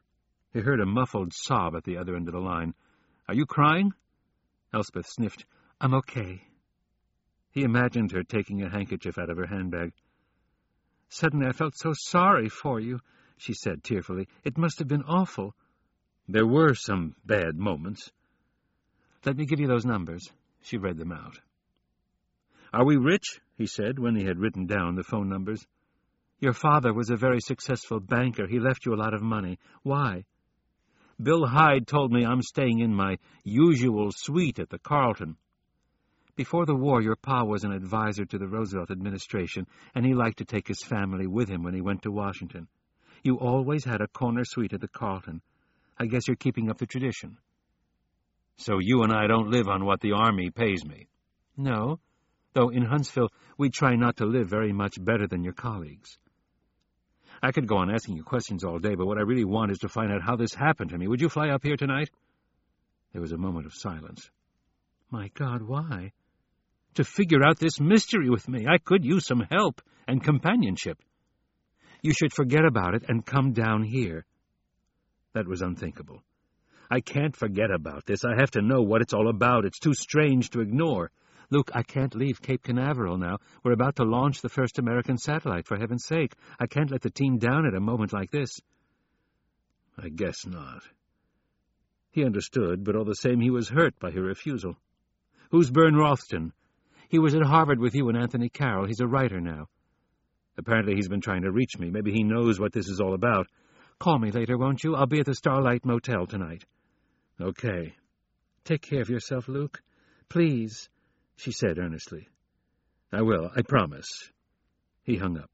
He heard a muffled sob at the other end of the line. "Are you crying?" Elspeth sniffed. "I'm okay." He imagined her taking a handkerchief out of her handbag. "Suddenly I felt so sorry for you," she said tearfully. "It must have been awful." "There were some bad moments." "Let me give you those numbers." She read them out. "Are we rich?" he said, when he had written down the phone numbers. "Your father was a very successful banker. He left you a lot of money. Why?" "Bill Hyde told me I'm staying in my usual suite at the Carlton." "Before the war, your pa was an advisor to the Roosevelt administration, and he liked to take his family with him when he went to Washington. You always had a corner suite at the Carlton. I guess you're keeping up the tradition." "So you and I don't live on what the Army pays me?" "No, though in Huntsville we try not to live very much better than your colleagues." "I could go on asking you questions all day, but what I really want is to find out how this happened to me. Would you fly up here tonight?" There was a moment of silence. "My God, why?" "To figure out this mystery with me. I could use some help and companionship." "You should forget about it and come down here." That was unthinkable. "I can't forget about this. I have to know what it's all about. It's too strange to ignore." "Luke, I can't leave Cape Canaveral now. We're about to launch the first American satellite, for heaven's sake. I can't let the team down at a moment like this." "I guess not." He understood, but all the same he was hurt by her refusal. "Who's Bern Rothston?" "He was at Harvard with you and Anthony Carroll. He's a writer now." "Apparently he's been trying to reach me. Maybe he knows what this is all about." "Call me later, won't you? I'll be at the Starlight Motel tonight." "Okay." "Take care of yourself, Luke. Please," she said earnestly. "I will, I promise." He hung up.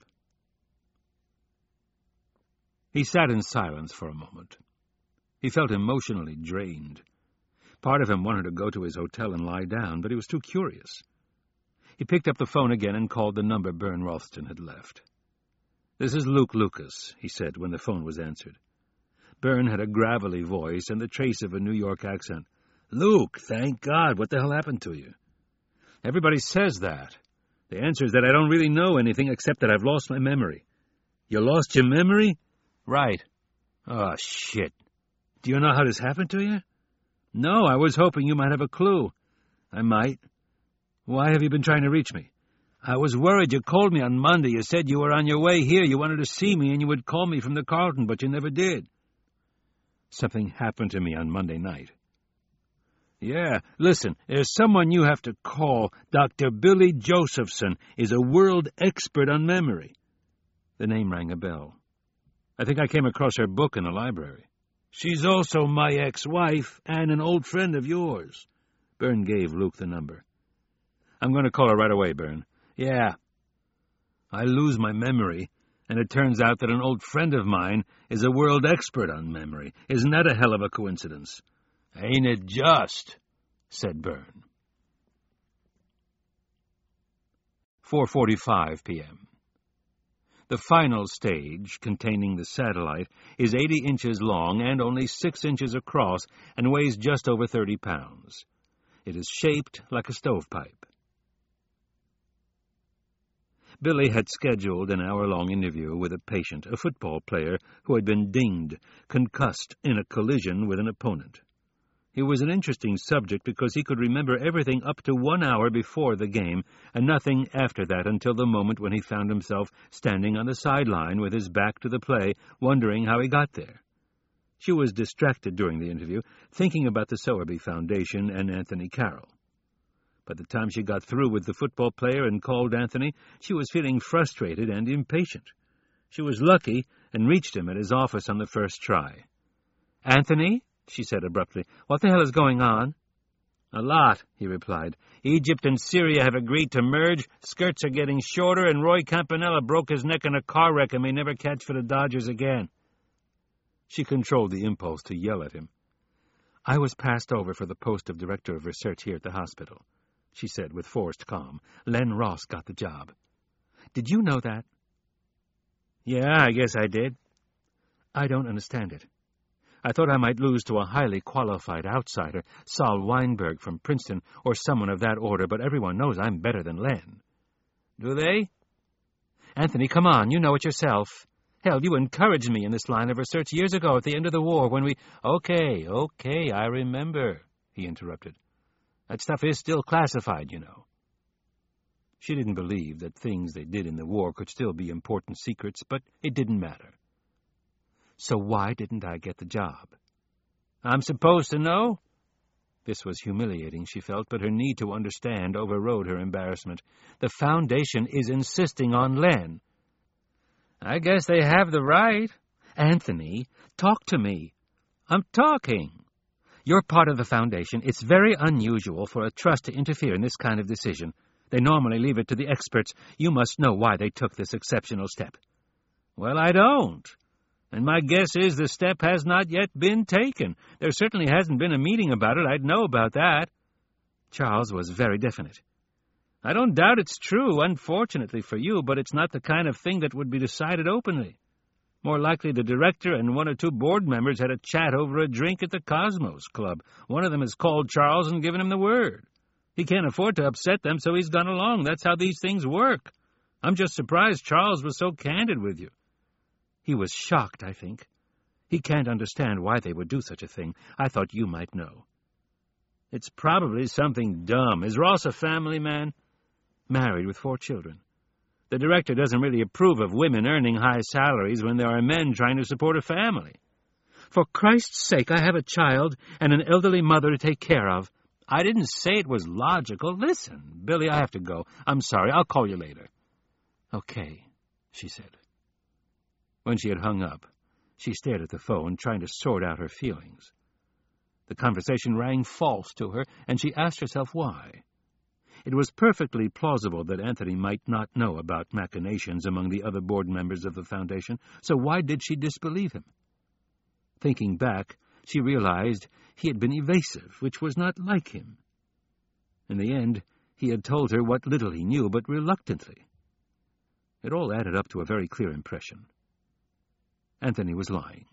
He sat in silence for a moment. He felt emotionally drained. Part of him wanted to go to his hotel and lie down, but he was too curious. He picked up the phone again and called the number Bern Rothston had left. "This is Luke Lucas," he said when the phone was answered. Bern had a gravelly voice and the trace of a New York accent. "Luke, thank God. What the hell happened to you?" "Everybody says that. The answer is that I don't really know anything except that I've lost my memory." "You lost your memory?" "Right." "Oh, shit. Do you know how this happened to you?" "No, I was hoping you might have a clue." "I might. Why have you been trying to reach me?" "I was worried. You called me on Monday. You said you were on your way here. You wanted to see me, and you would call me from the Carlton, but you never did." "Something happened to me on Monday night." "Yeah. Listen, there's someone you have to call. Doctor Billy Josephson is a world expert on memory." The name rang a bell. "I think I came across her book in the library." "She's also my ex-wife and an old friend of yours." Bern gave Luke the number. "I'm going to call her right away, Bern." "Yeah." "I lose my memory, and it turns out that an old friend of mine is a world expert on memory. Isn't that a hell of a coincidence?" "Ain't it just?" said Bern. four forty-five p.m. The final stage, containing the satellite, is eighty inches long and only six inches across and weighs just over thirty pounds. It is shaped like a stovepipe. Billy had scheduled an hour-long interview with a patient, a football player who had been dinged, concussed in a collision with an opponent. He was an interesting subject because he could remember everything up to one hour before the game and nothing after that until the moment when he found himself standing on the sideline with his back to the play, wondering how he got there. She was distracted during the interview, thinking about the Sowerby Foundation and Anthony Carroll. By the time she got through with the football player and called Anthony, she was feeling frustrated and impatient. She was lucky and reached him at his office on the first try. "Anthony?" she said abruptly. "What the hell is going on?" "A lot," he replied. "Egypt and Syria have agreed to merge, skirts are getting shorter, and Roy Campanella broke his neck in a car wreck and may never catch for the Dodgers again." She controlled the impulse to yell at him. "I was passed over for the post of Director of Research here at the hospital," she said with forced calm. "Len Ross got the job. Did you know that?" "Yeah, I guess I did." "I don't understand it. I thought I might lose to a highly qualified outsider, Saul Weinberg from Princeton, or someone of that order, but everyone knows I'm better than Len." "Do they?" "Anthony, come on, you know it yourself. Hell, you encouraged me in this line of research years ago at the end of the war when we— Okay, okay, I remember, he interrupted. That stuff is still classified, you know. She didn't believe that things they did in the war could still be important secrets, but it didn't matter. So why didn't I get the job? I'm supposed to know? This was humiliating, she felt, but her need to understand overrode her embarrassment. The Foundation is insisting on Len. I guess they have the right. Anthony, talk to me. I'm talking. You're part of the Foundation. It's very unusual for a trust to interfere in this kind of decision. They normally leave it to the experts. You must know why they took this exceptional step. Well, I don't. And my guess is the step has not yet been taken. There certainly hasn't been a meeting about it. I'd know about that. Charles was very definite. I don't doubt it's true, unfortunately for you, but it's not the kind of thing that would be decided openly. More likely the director and one or two board members had a chat over a drink at the Cosmos Club. One of them has called Charles and given him the word. He can't afford to upset them, so he's gone along. That's how these things work. I'm just surprised Charles was so candid with you. He was shocked, I think. He can't understand why they would do such a thing. I thought you might know. It's probably something dumb. Is Ross a family man? Married with four children. The director doesn't really approve of women earning high salaries when there are men trying to support a family. For Christ's sake, I have a child and an elderly mother to take care of. I didn't say it was logical. Listen, Billy, I have to go. I'm sorry. I'll call you later. Okay, she said. When she had hung up, she stared at the phone, trying to sort out her feelings. The conversation rang false to her, and she asked herself why. It was perfectly plausible that Anthony might not know about machinations among the other board members of the Foundation, so why did she disbelieve him? Thinking back, she realized he had been evasive, which was not like him. In the end, he had told her what little he knew, but reluctantly. It all added up to a very clear impression. Anthony was lying.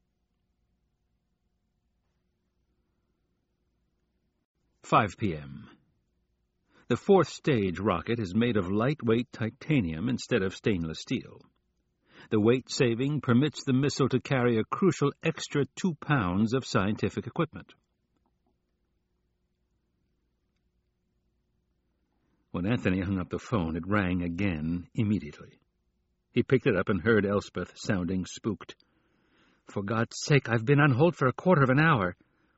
five p.m. The fourth stage rocket is made of lightweight titanium instead of stainless steel. The weight saving permits the missile to carry a crucial extra two pounds of scientific equipment. When Anthony hung up the phone, it rang again immediately. He picked it up and heard Elspeth sounding spooked. For God's sake, I've been on hold for a quarter of an hour.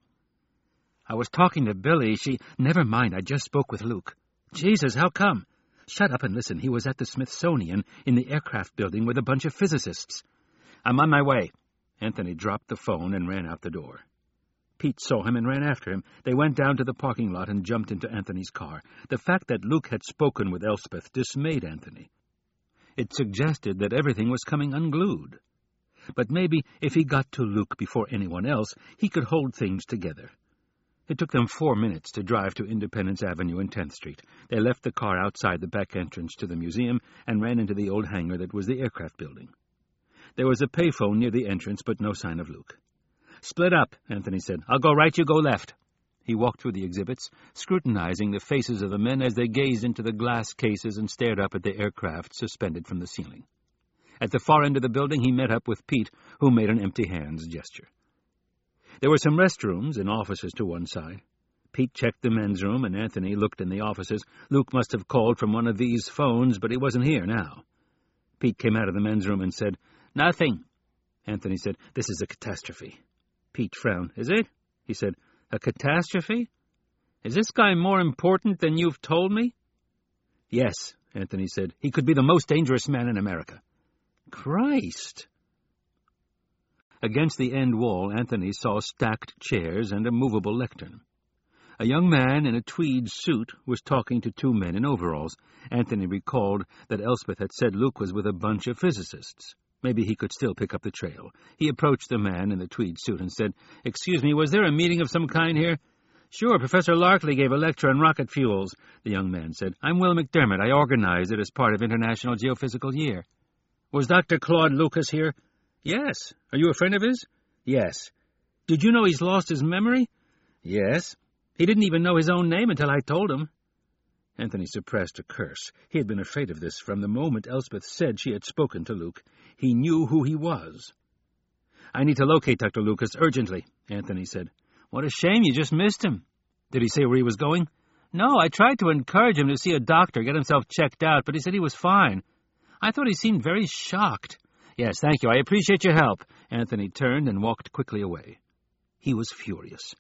I was talking to Billy. She... Never mind, I just spoke with Luke. Jesus, how come? Shut up and listen. He was at the Smithsonian in the aircraft building with a bunch of physicists. I'm on my way. Anthony dropped the phone and ran out the door. Pete saw him and ran after him. They went down to the parking lot and jumped into Anthony's car. The fact that Luke had spoken with Elspeth dismayed Anthony. It suggested that everything was coming unglued. But maybe if he got to Luke before anyone else, he could hold things together. It took them four minutes to drive to Independence Avenue and tenth Street. They left the car outside the back entrance to the museum and ran into the old hangar that was the aircraft building. There was a payphone near the entrance, but no sign of Luke. Split up, Anthony said. I'll go right, you go left. He walked through the exhibits, scrutinizing the faces of the men as they gazed into the glass cases and stared up at the aircraft suspended from the ceiling. At the far end of the building, he met up with Pete, who made an empty hands gesture. There were some restrooms and offices to one side. Pete checked the men's room, and Anthony looked in the offices. Luke must have called from one of these phones, but he wasn't here now. Pete came out of the men's room and said, Nothing. Anthony said, This is a catastrophe. Pete frowned. Is it? He said, A catastrophe? Is this guy more important than you've told me? Yes, Anthony said. He could be the most dangerous man in America. Christ! Against the end wall, Anthony saw stacked chairs and a movable lectern. A young man in a tweed suit was talking to two men in overalls. Anthony recalled that Elspeth had said Luke was with a bunch of physicists. Maybe he could still pick up the trail. He approached the man in the tweed suit and said, Excuse me, was there a meeting of some kind here? Sure, Professor Larkley gave a lecture on rocket fuels, the young man said. I'm Will McDermott. I organized it as part of International Geophysical Year. Was Doctor Claude Lucas here? Yes. Are you a friend of his? Yes. Did you know he's lost his memory? Yes. He didn't even know his own name until I told him. Anthony suppressed a curse. He had been afraid of this from the moment Elspeth said she had spoken to Luke. He knew who he was. "I need to locate Doctor Lucas urgently," Anthony said. "What a shame you just missed him." "Did he say where he was going?" "No, I tried to encourage him to see a doctor, get himself checked out, but he said he was fine. I thought he seemed very shocked." "Yes, thank you. I appreciate your help." Anthony turned and walked quickly away. He was furious.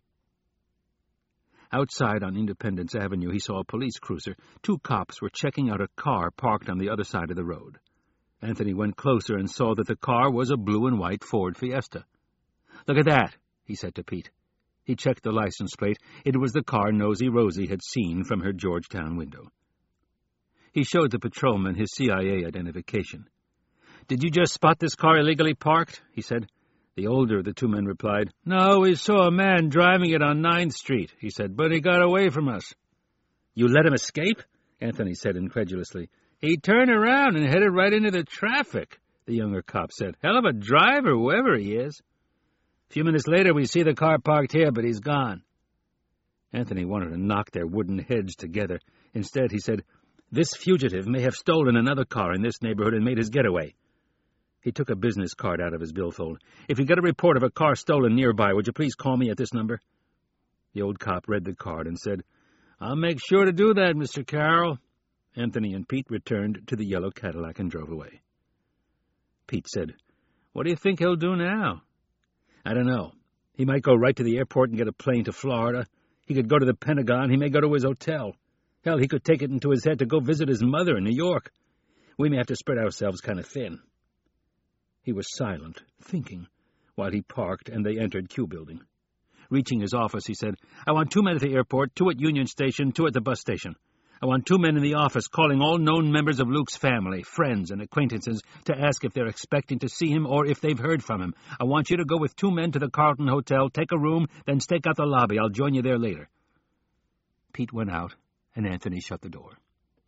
Outside on Independence Avenue, he saw a police cruiser. Two cops were checking out a car parked on the other side of the road. Anthony went closer and saw that the car was a blue and white Ford Fiesta. "Look at that," he said to Pete. He checked the license plate. It was the car Nosy Rosie had seen from her Georgetown window. He showed the patrolman his C I A identification. "Did you just spot this car illegally parked?" he said. The older of the two men replied. "No, we saw a man driving it on ninth street, he said, "but he got away from us." "You let him escape?" Anthony said incredulously. "He turned around and headed right into the traffic," the younger cop said. "Hell of a driver, whoever he is." A few minutes later, we see the car parked here, but he's gone. Anthony wanted to knock their wooden heads together. Instead, he said, "This fugitive may have stolen another car in this neighborhood and made his getaway." He took a business card out of his billfold. "If you get a report of a car stolen nearby, would you please call me at this number?" The old cop read the card and said, "I'll make sure to do that, Mister Carroll." Anthony and Pete returned to the yellow Cadillac and drove away. Pete said, "What do you think he'll do now?" "I don't know. He might go right to the airport and get a plane to Florida. He could go to the Pentagon. He may go to his hotel. Hell, he could take it into his head to go visit his mother in New York. We may have to spread ourselves kind of thin." He was silent, thinking, while he parked and they entered Q Building. Reaching his office, he said, "I want two men at the airport, two at Union Station, two at the bus station. I want two men in the office calling all known members of Luke's family, friends, and acquaintances to ask if they're expecting to see him or if they've heard from him. I want you to go with two men to the Carlton Hotel, take a room, then stake out the lobby. I'll join you there later." Pete went out, and Anthony shut the door.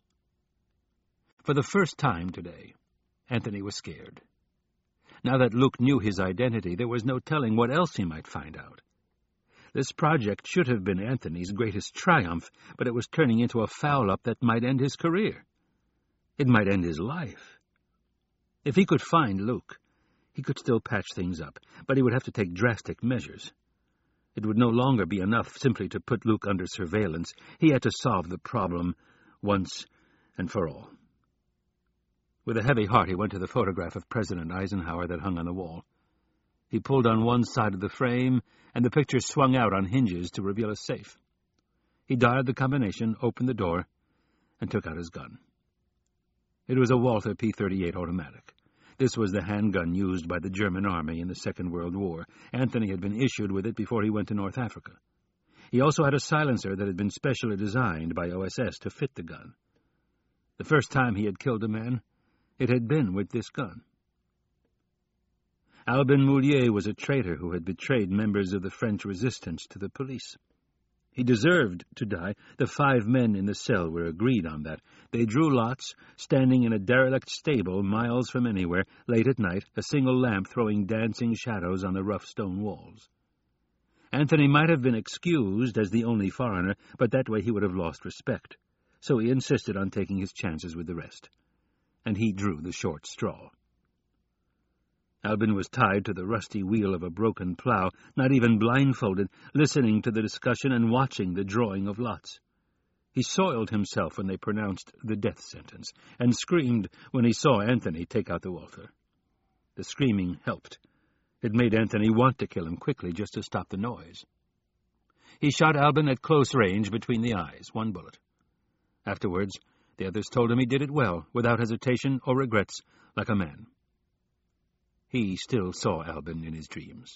For the first time today, Anthony was scared. Now that Luke knew his identity, there was no telling what else he might find out. This project should have been Anthony's greatest triumph, but it was turning into a foul-up that might end his career. It might end his life. If he could find Luke, he could still patch things up, but he would have to take drastic measures. It would no longer be enough simply to put Luke under surveillance. He had to solve the problem once and for all. With a heavy heart, he went to the photograph of President Eisenhower that hung on the wall. He pulled on one side of the frame, and the picture swung out on hinges to reveal a safe. He dialed the combination, opened the door, and took out his gun. It was a Walther P thirty-eight automatic. This was the handgun used by the German army in the Second World War. Anthony had been issued with it before he went to North Africa. He also had a silencer that had been specially designed by O S S to fit the gun. The first time he had killed a man, it had been with this gun. Albin Moulier was a traitor who had betrayed members of the French resistance to the police. He deserved to die. The five men in the cell were agreed on that. They drew lots, standing in a derelict stable miles from anywhere, late at night, a single lamp throwing dancing shadows on the rough stone walls. Anthony might have been excused as the only foreigner, but that way he would have lost respect. So he insisted on taking his chances with the rest. And he drew the short straw. Albin was tied to the rusty wheel of a broken plough, not even blindfolded, listening to the discussion and watching the drawing of lots. He soiled himself when they pronounced the death sentence, and screamed when he saw Anthony take out the Walther. The screaming helped. It made Anthony want to kill him quickly just to stop the noise. He shot Albin at close range between the eyes, one bullet. Afterwards, the others told him he did it well, without hesitation or regrets, like a man. He still saw Albin in his dreams.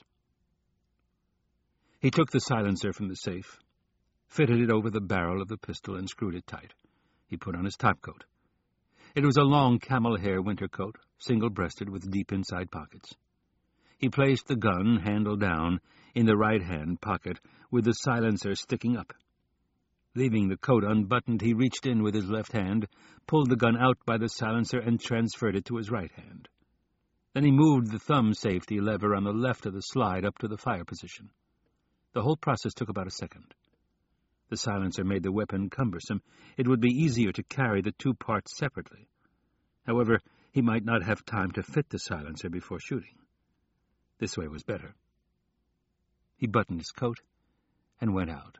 He took the silencer from the safe, fitted it over the barrel of the pistol, and screwed it tight. He put on his topcoat. It was a long camel-hair winter coat, single-breasted with deep inside pockets. He placed the gun, handle down, in the right-hand pocket, with the silencer sticking up. Leaving the coat unbuttoned, he reached in with his left hand, pulled the gun out by the silencer, and transferred it to his right hand. Then he moved the thumb safety lever on the left of the slide up to the fire position. The whole process took about a second. The silencer made the weapon cumbersome. It would be easier to carry the two parts separately. However, he might not have time to fit the silencer before shooting. This way was better. He buttoned his coat and went out.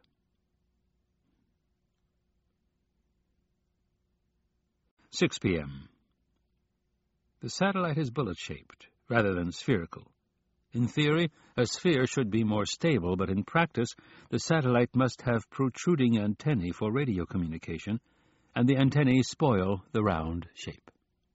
six p m The satellite is bullet-shaped, rather than spherical. In theory, a sphere should be more stable, but in practice, the satellite must have protruding antennae for radio communication, and the antennae spoil the round shape.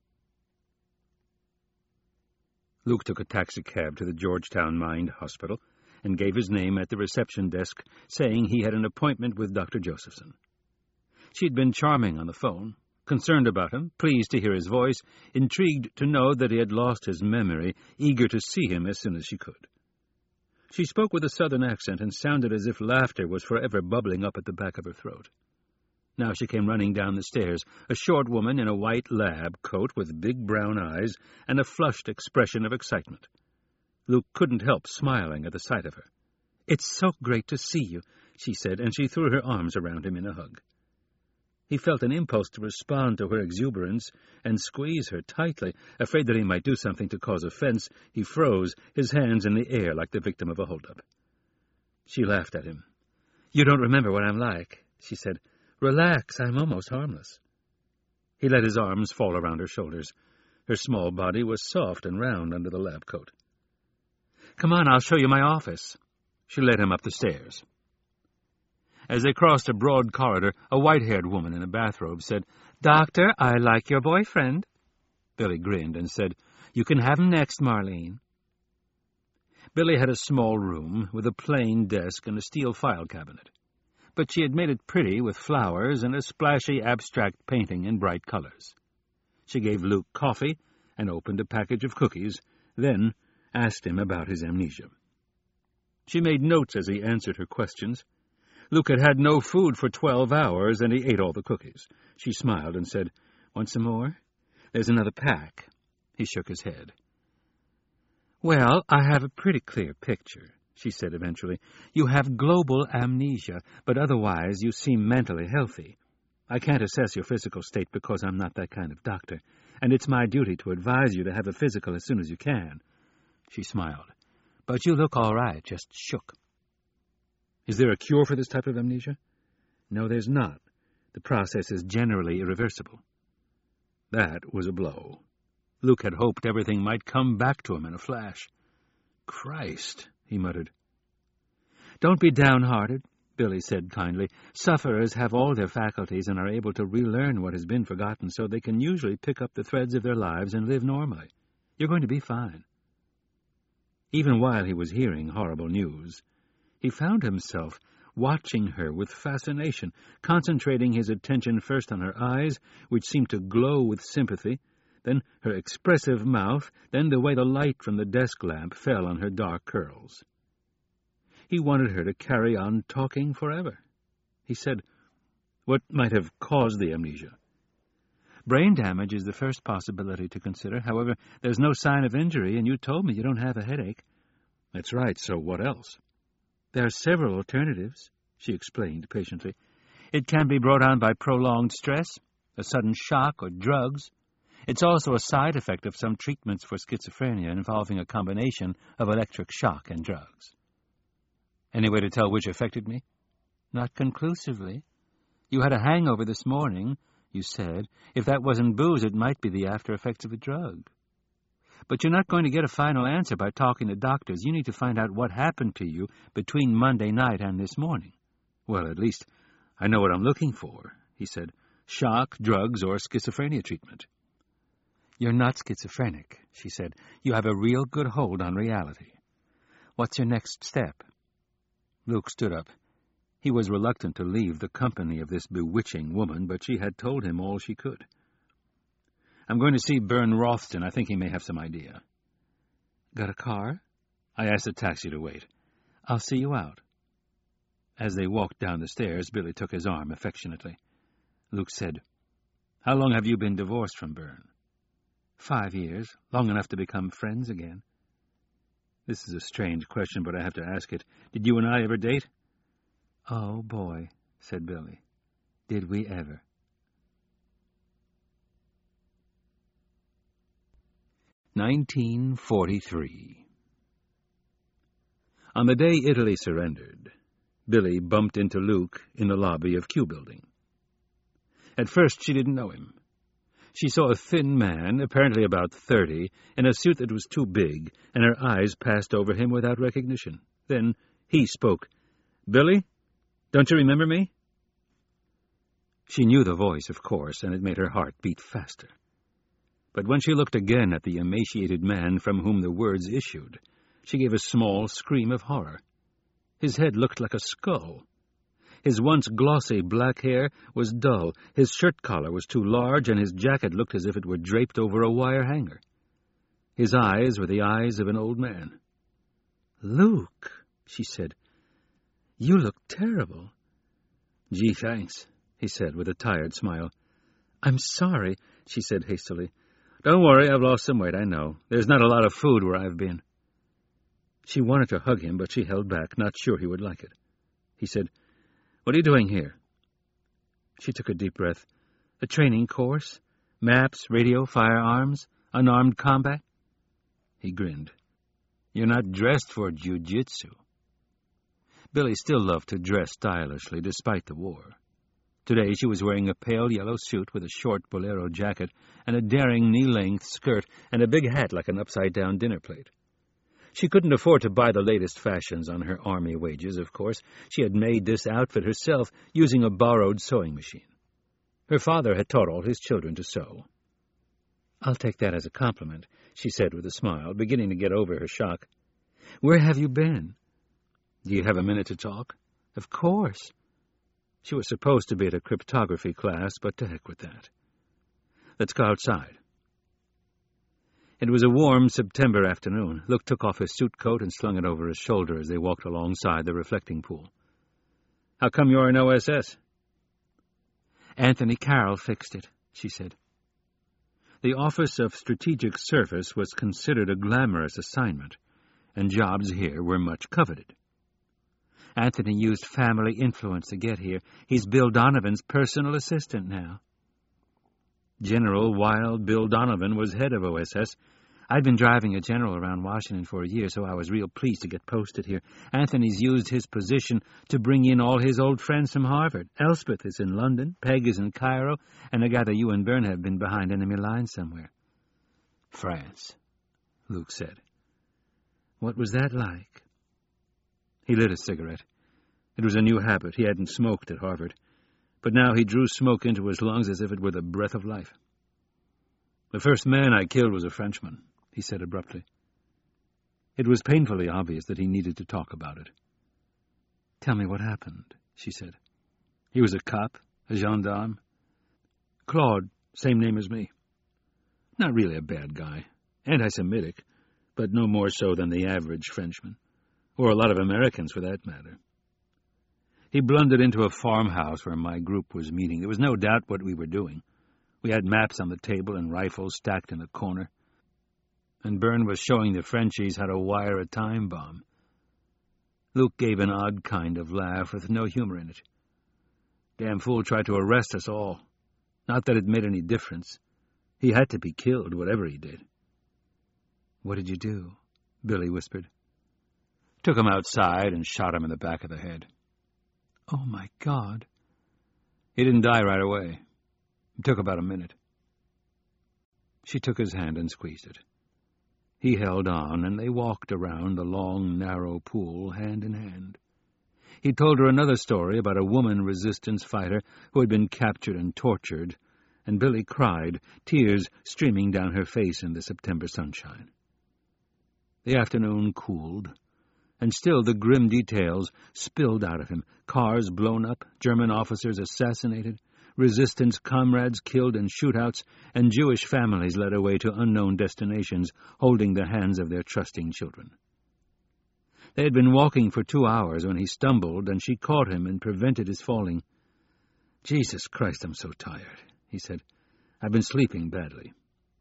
Luke took a taxicab to the Georgetown Mind Hospital and gave his name at the reception desk, saying he had an appointment with Doctor Josephson. She'd been charming on the phone, concerned about him, pleased to hear his voice, intrigued to know that he had lost his memory, eager to see him as soon as she could. She spoke with a southern accent and sounded as if laughter was forever bubbling up at the back of her throat. Now she came running down the stairs, a short woman in a white lab coat with big brown eyes and a flushed expression of excitement. Luke couldn't help smiling at the sight of her. "It's so great to see you," she said, and she threw her arms around him in a hug. He felt an impulse to respond to her exuberance and squeeze her tightly. Afraid that he might do something to cause offense, he froze, his hands in the air like the victim of a holdup. She laughed at him. "You don't remember what I'm like," she said. "Relax, I'm almost harmless." He let his arms fall around her shoulders. Her small body was soft and round under the lab coat. "Come on, I'll show you my office." She led him up the stairs. As they crossed a broad corridor, a white-haired woman in a bathrobe said, "Doctor, I like your boyfriend." Billy grinned and said, "You can have him next, Marlene." Billy had a small room with a plain desk and a steel file cabinet, but she had made it pretty with flowers and a splashy abstract painting in bright colors. She gave Luke coffee and opened a package of cookies, then asked him about his amnesia. She made notes as he answered her questions. Luke had had no food for twelve hours, and he ate all the cookies. She smiled and said, "Want some more? There's another pack." He shook his head. "Well, I have a pretty clear picture," she said eventually. "You have global amnesia, but otherwise you seem mentally healthy. I can't assess your physical state because I'm not that kind of doctor, and it's my duty to advise you to have a physical as soon as you can." She smiled. "But you look all right, just shook." "Is there a cure for this type of amnesia?" "No, there's not. The process is generally irreversible." That was a blow. Luke had hoped everything might come back to him in a flash. "Christ," he muttered. "Don't be downhearted," Billy said kindly. "Sufferers have all their faculties and are able to relearn what has been forgotten, so they can usually pick up the threads of their lives and live normally. You're going to be fine." Even while he was hearing horrible news, he found himself watching her with fascination, concentrating his attention first on her eyes, which seemed to glow with sympathy, then her expressive mouth, then the way the light from the desk lamp fell on her dark curls. He wanted her to carry on talking forever. He said, "What might have caused the amnesia?" "Brain damage is the first possibility to consider. However, there's no sign of injury, and you told me you don't have a headache." "That's right, so what else?" "There are several alternatives," she explained patiently. "It can be brought on by prolonged stress, a sudden shock, or drugs. It's also a side effect of some treatments for schizophrenia involving a combination of electric shock and drugs." "Any way to tell which affected me?" "Not conclusively. You had a hangover this morning, you said. If that wasn't booze, it might be the after-effects of a drug. But you're not going to get a final answer by talking to doctors. You need to find out what happened to you between Monday night and this morning." "Well, at least I know what I'm looking for," he said. "Shock, drugs, or schizophrenia treatment." "You're not schizophrenic," she said. "You have a real good hold on reality. What's your next step?" Luke stood up. He was reluctant to leave the company of this bewitching woman, but she had told him all she could. "I'm going to see Byrne Rothston. I think he may have some idea." "Got a car?" "I asked a taxi to wait." "I'll see you out." As they walked down the stairs, Billy took his arm affectionately. Luke said, "How long have you been divorced from Byrne?" Five years, long enough to become friends again." "This is a strange question, but I have to ask it. Did you and I ever date?" "Oh, boy," said Billy. "Did we ever?" nineteen forty-three. On the day Italy surrendered, Billy bumped into Luke in the lobby of Q Building. At first she didn't know him. She saw a thin man, apparently about thirty, in a suit that was too big, and her eyes passed over him without recognition. Then he spoke. "Billy, don't you remember me?" She knew the voice, of course, and it made her heart beat faster. But when she looked again at the emaciated man from whom the words issued, she gave a small scream of horror. His head looked like a skull. His once glossy black hair was dull, his shirt collar was too large, and his jacket looked as if it were draped over a wire hanger. His eyes were the eyes of an old man. "Luke," she said, "you look terrible." "Gee, thanks," he said with a tired smile. "I'm sorry," she said hastily. "Don't worry, I've lost some weight, I know. There's not a lot of food where I've been." She wanted to hug him, but she held back, not sure he would like it. He said, "What are you doing here?" She took a deep breath. "A training course? Maps, radio, firearms, unarmed combat?" He grinned. "You're not dressed for jiu-jitsu." Billy still loved to dress stylishly, despite the war. Today she was wearing a pale yellow suit with a short bolero jacket and a daring knee-length skirt and a big hat like an upside-down dinner plate. She couldn't afford to buy the latest fashions on her army wages, of course. She had made this outfit herself, using a borrowed sewing machine. Her father had taught all his children to sew. "I'll take that as a compliment," she said with a smile, beginning to get over her shock. "Where have you been?" "Do you have a minute to talk?" "Of course." She was supposed to be at a cryptography class, but to heck with that. "Let's go outside." It was a warm September afternoon. Luke took off his suit coat and slung it over his shoulder as they walked alongside the reflecting pool. "How come you're in O S S?" "Anthony Carroll fixed it," she said. The Office of Strategic Service was considered a glamorous assignment, and jobs here were much coveted. "Anthony used family influence to get here. He's Bill Donovan's personal assistant now." General Wild Bill Donovan was head of O S S. I'd been driving a general around Washington for a year, so I was real pleased to get posted here. Anthony's used his position to bring in all his old friends from Harvard. Elspeth is in London, Peg is in Cairo, and I gather you and Bern have been behind enemy lines somewhere. "France," Luke said. "What was that like?" He lit a cigarette. It was a new habit. He hadn't smoked at Harvard. But now he drew smoke into his lungs as if it were the breath of life. "The first man I killed was a Frenchman," he said abruptly. It was painfully obvious that he needed to talk about it. "Tell me what happened," she said. "He was a cop, a gendarme. Claude, same name as me. Not really a bad guy. Anti-Semitic, but no more so than the average Frenchman. Or a lot of Americans, for that matter. He blundered into a farmhouse where my group was meeting. There was no doubt what we were doing. We had maps on the table and rifles stacked in the corner. And Byrne was showing the Frenchies how to wire a time bomb." Luke gave an odd kind of laugh with no humor in it. "Damn fool tried to arrest us all. Not that it made any difference. He had to be killed, whatever he did." "What did you do?" Billy whispered. "Took him outside and shot him in the back of the head." "Oh, my God." "He didn't die right away. It took about a minute." She took his hand and squeezed it. He held on, and they walked around the long, narrow pool, hand in hand. He told her another story about a woman resistance fighter who had been captured and tortured, and Billy cried, tears streaming down her face in the September sunshine. The afternoon cooled, and still the grim details spilled out of him. Cars blown up, German officers assassinated, resistance comrades killed in shootouts, and Jewish families led away to unknown destinations, holding the hands of their trusting children. They had been walking for two hours when he stumbled, and she caught him and prevented his falling. "Jesus Christ, I'm so tired," he said. "I've been sleeping badly."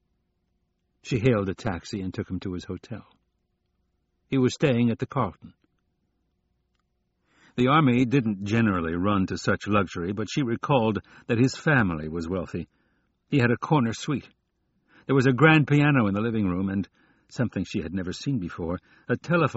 She hailed a taxi and took him to his hotel. He was staying at the Carlton. The Army didn't generally run to such luxury, but she recalled that his family was wealthy. He had a corner suite. There was a grand piano in the living room, and, something she had never seen before, a telephone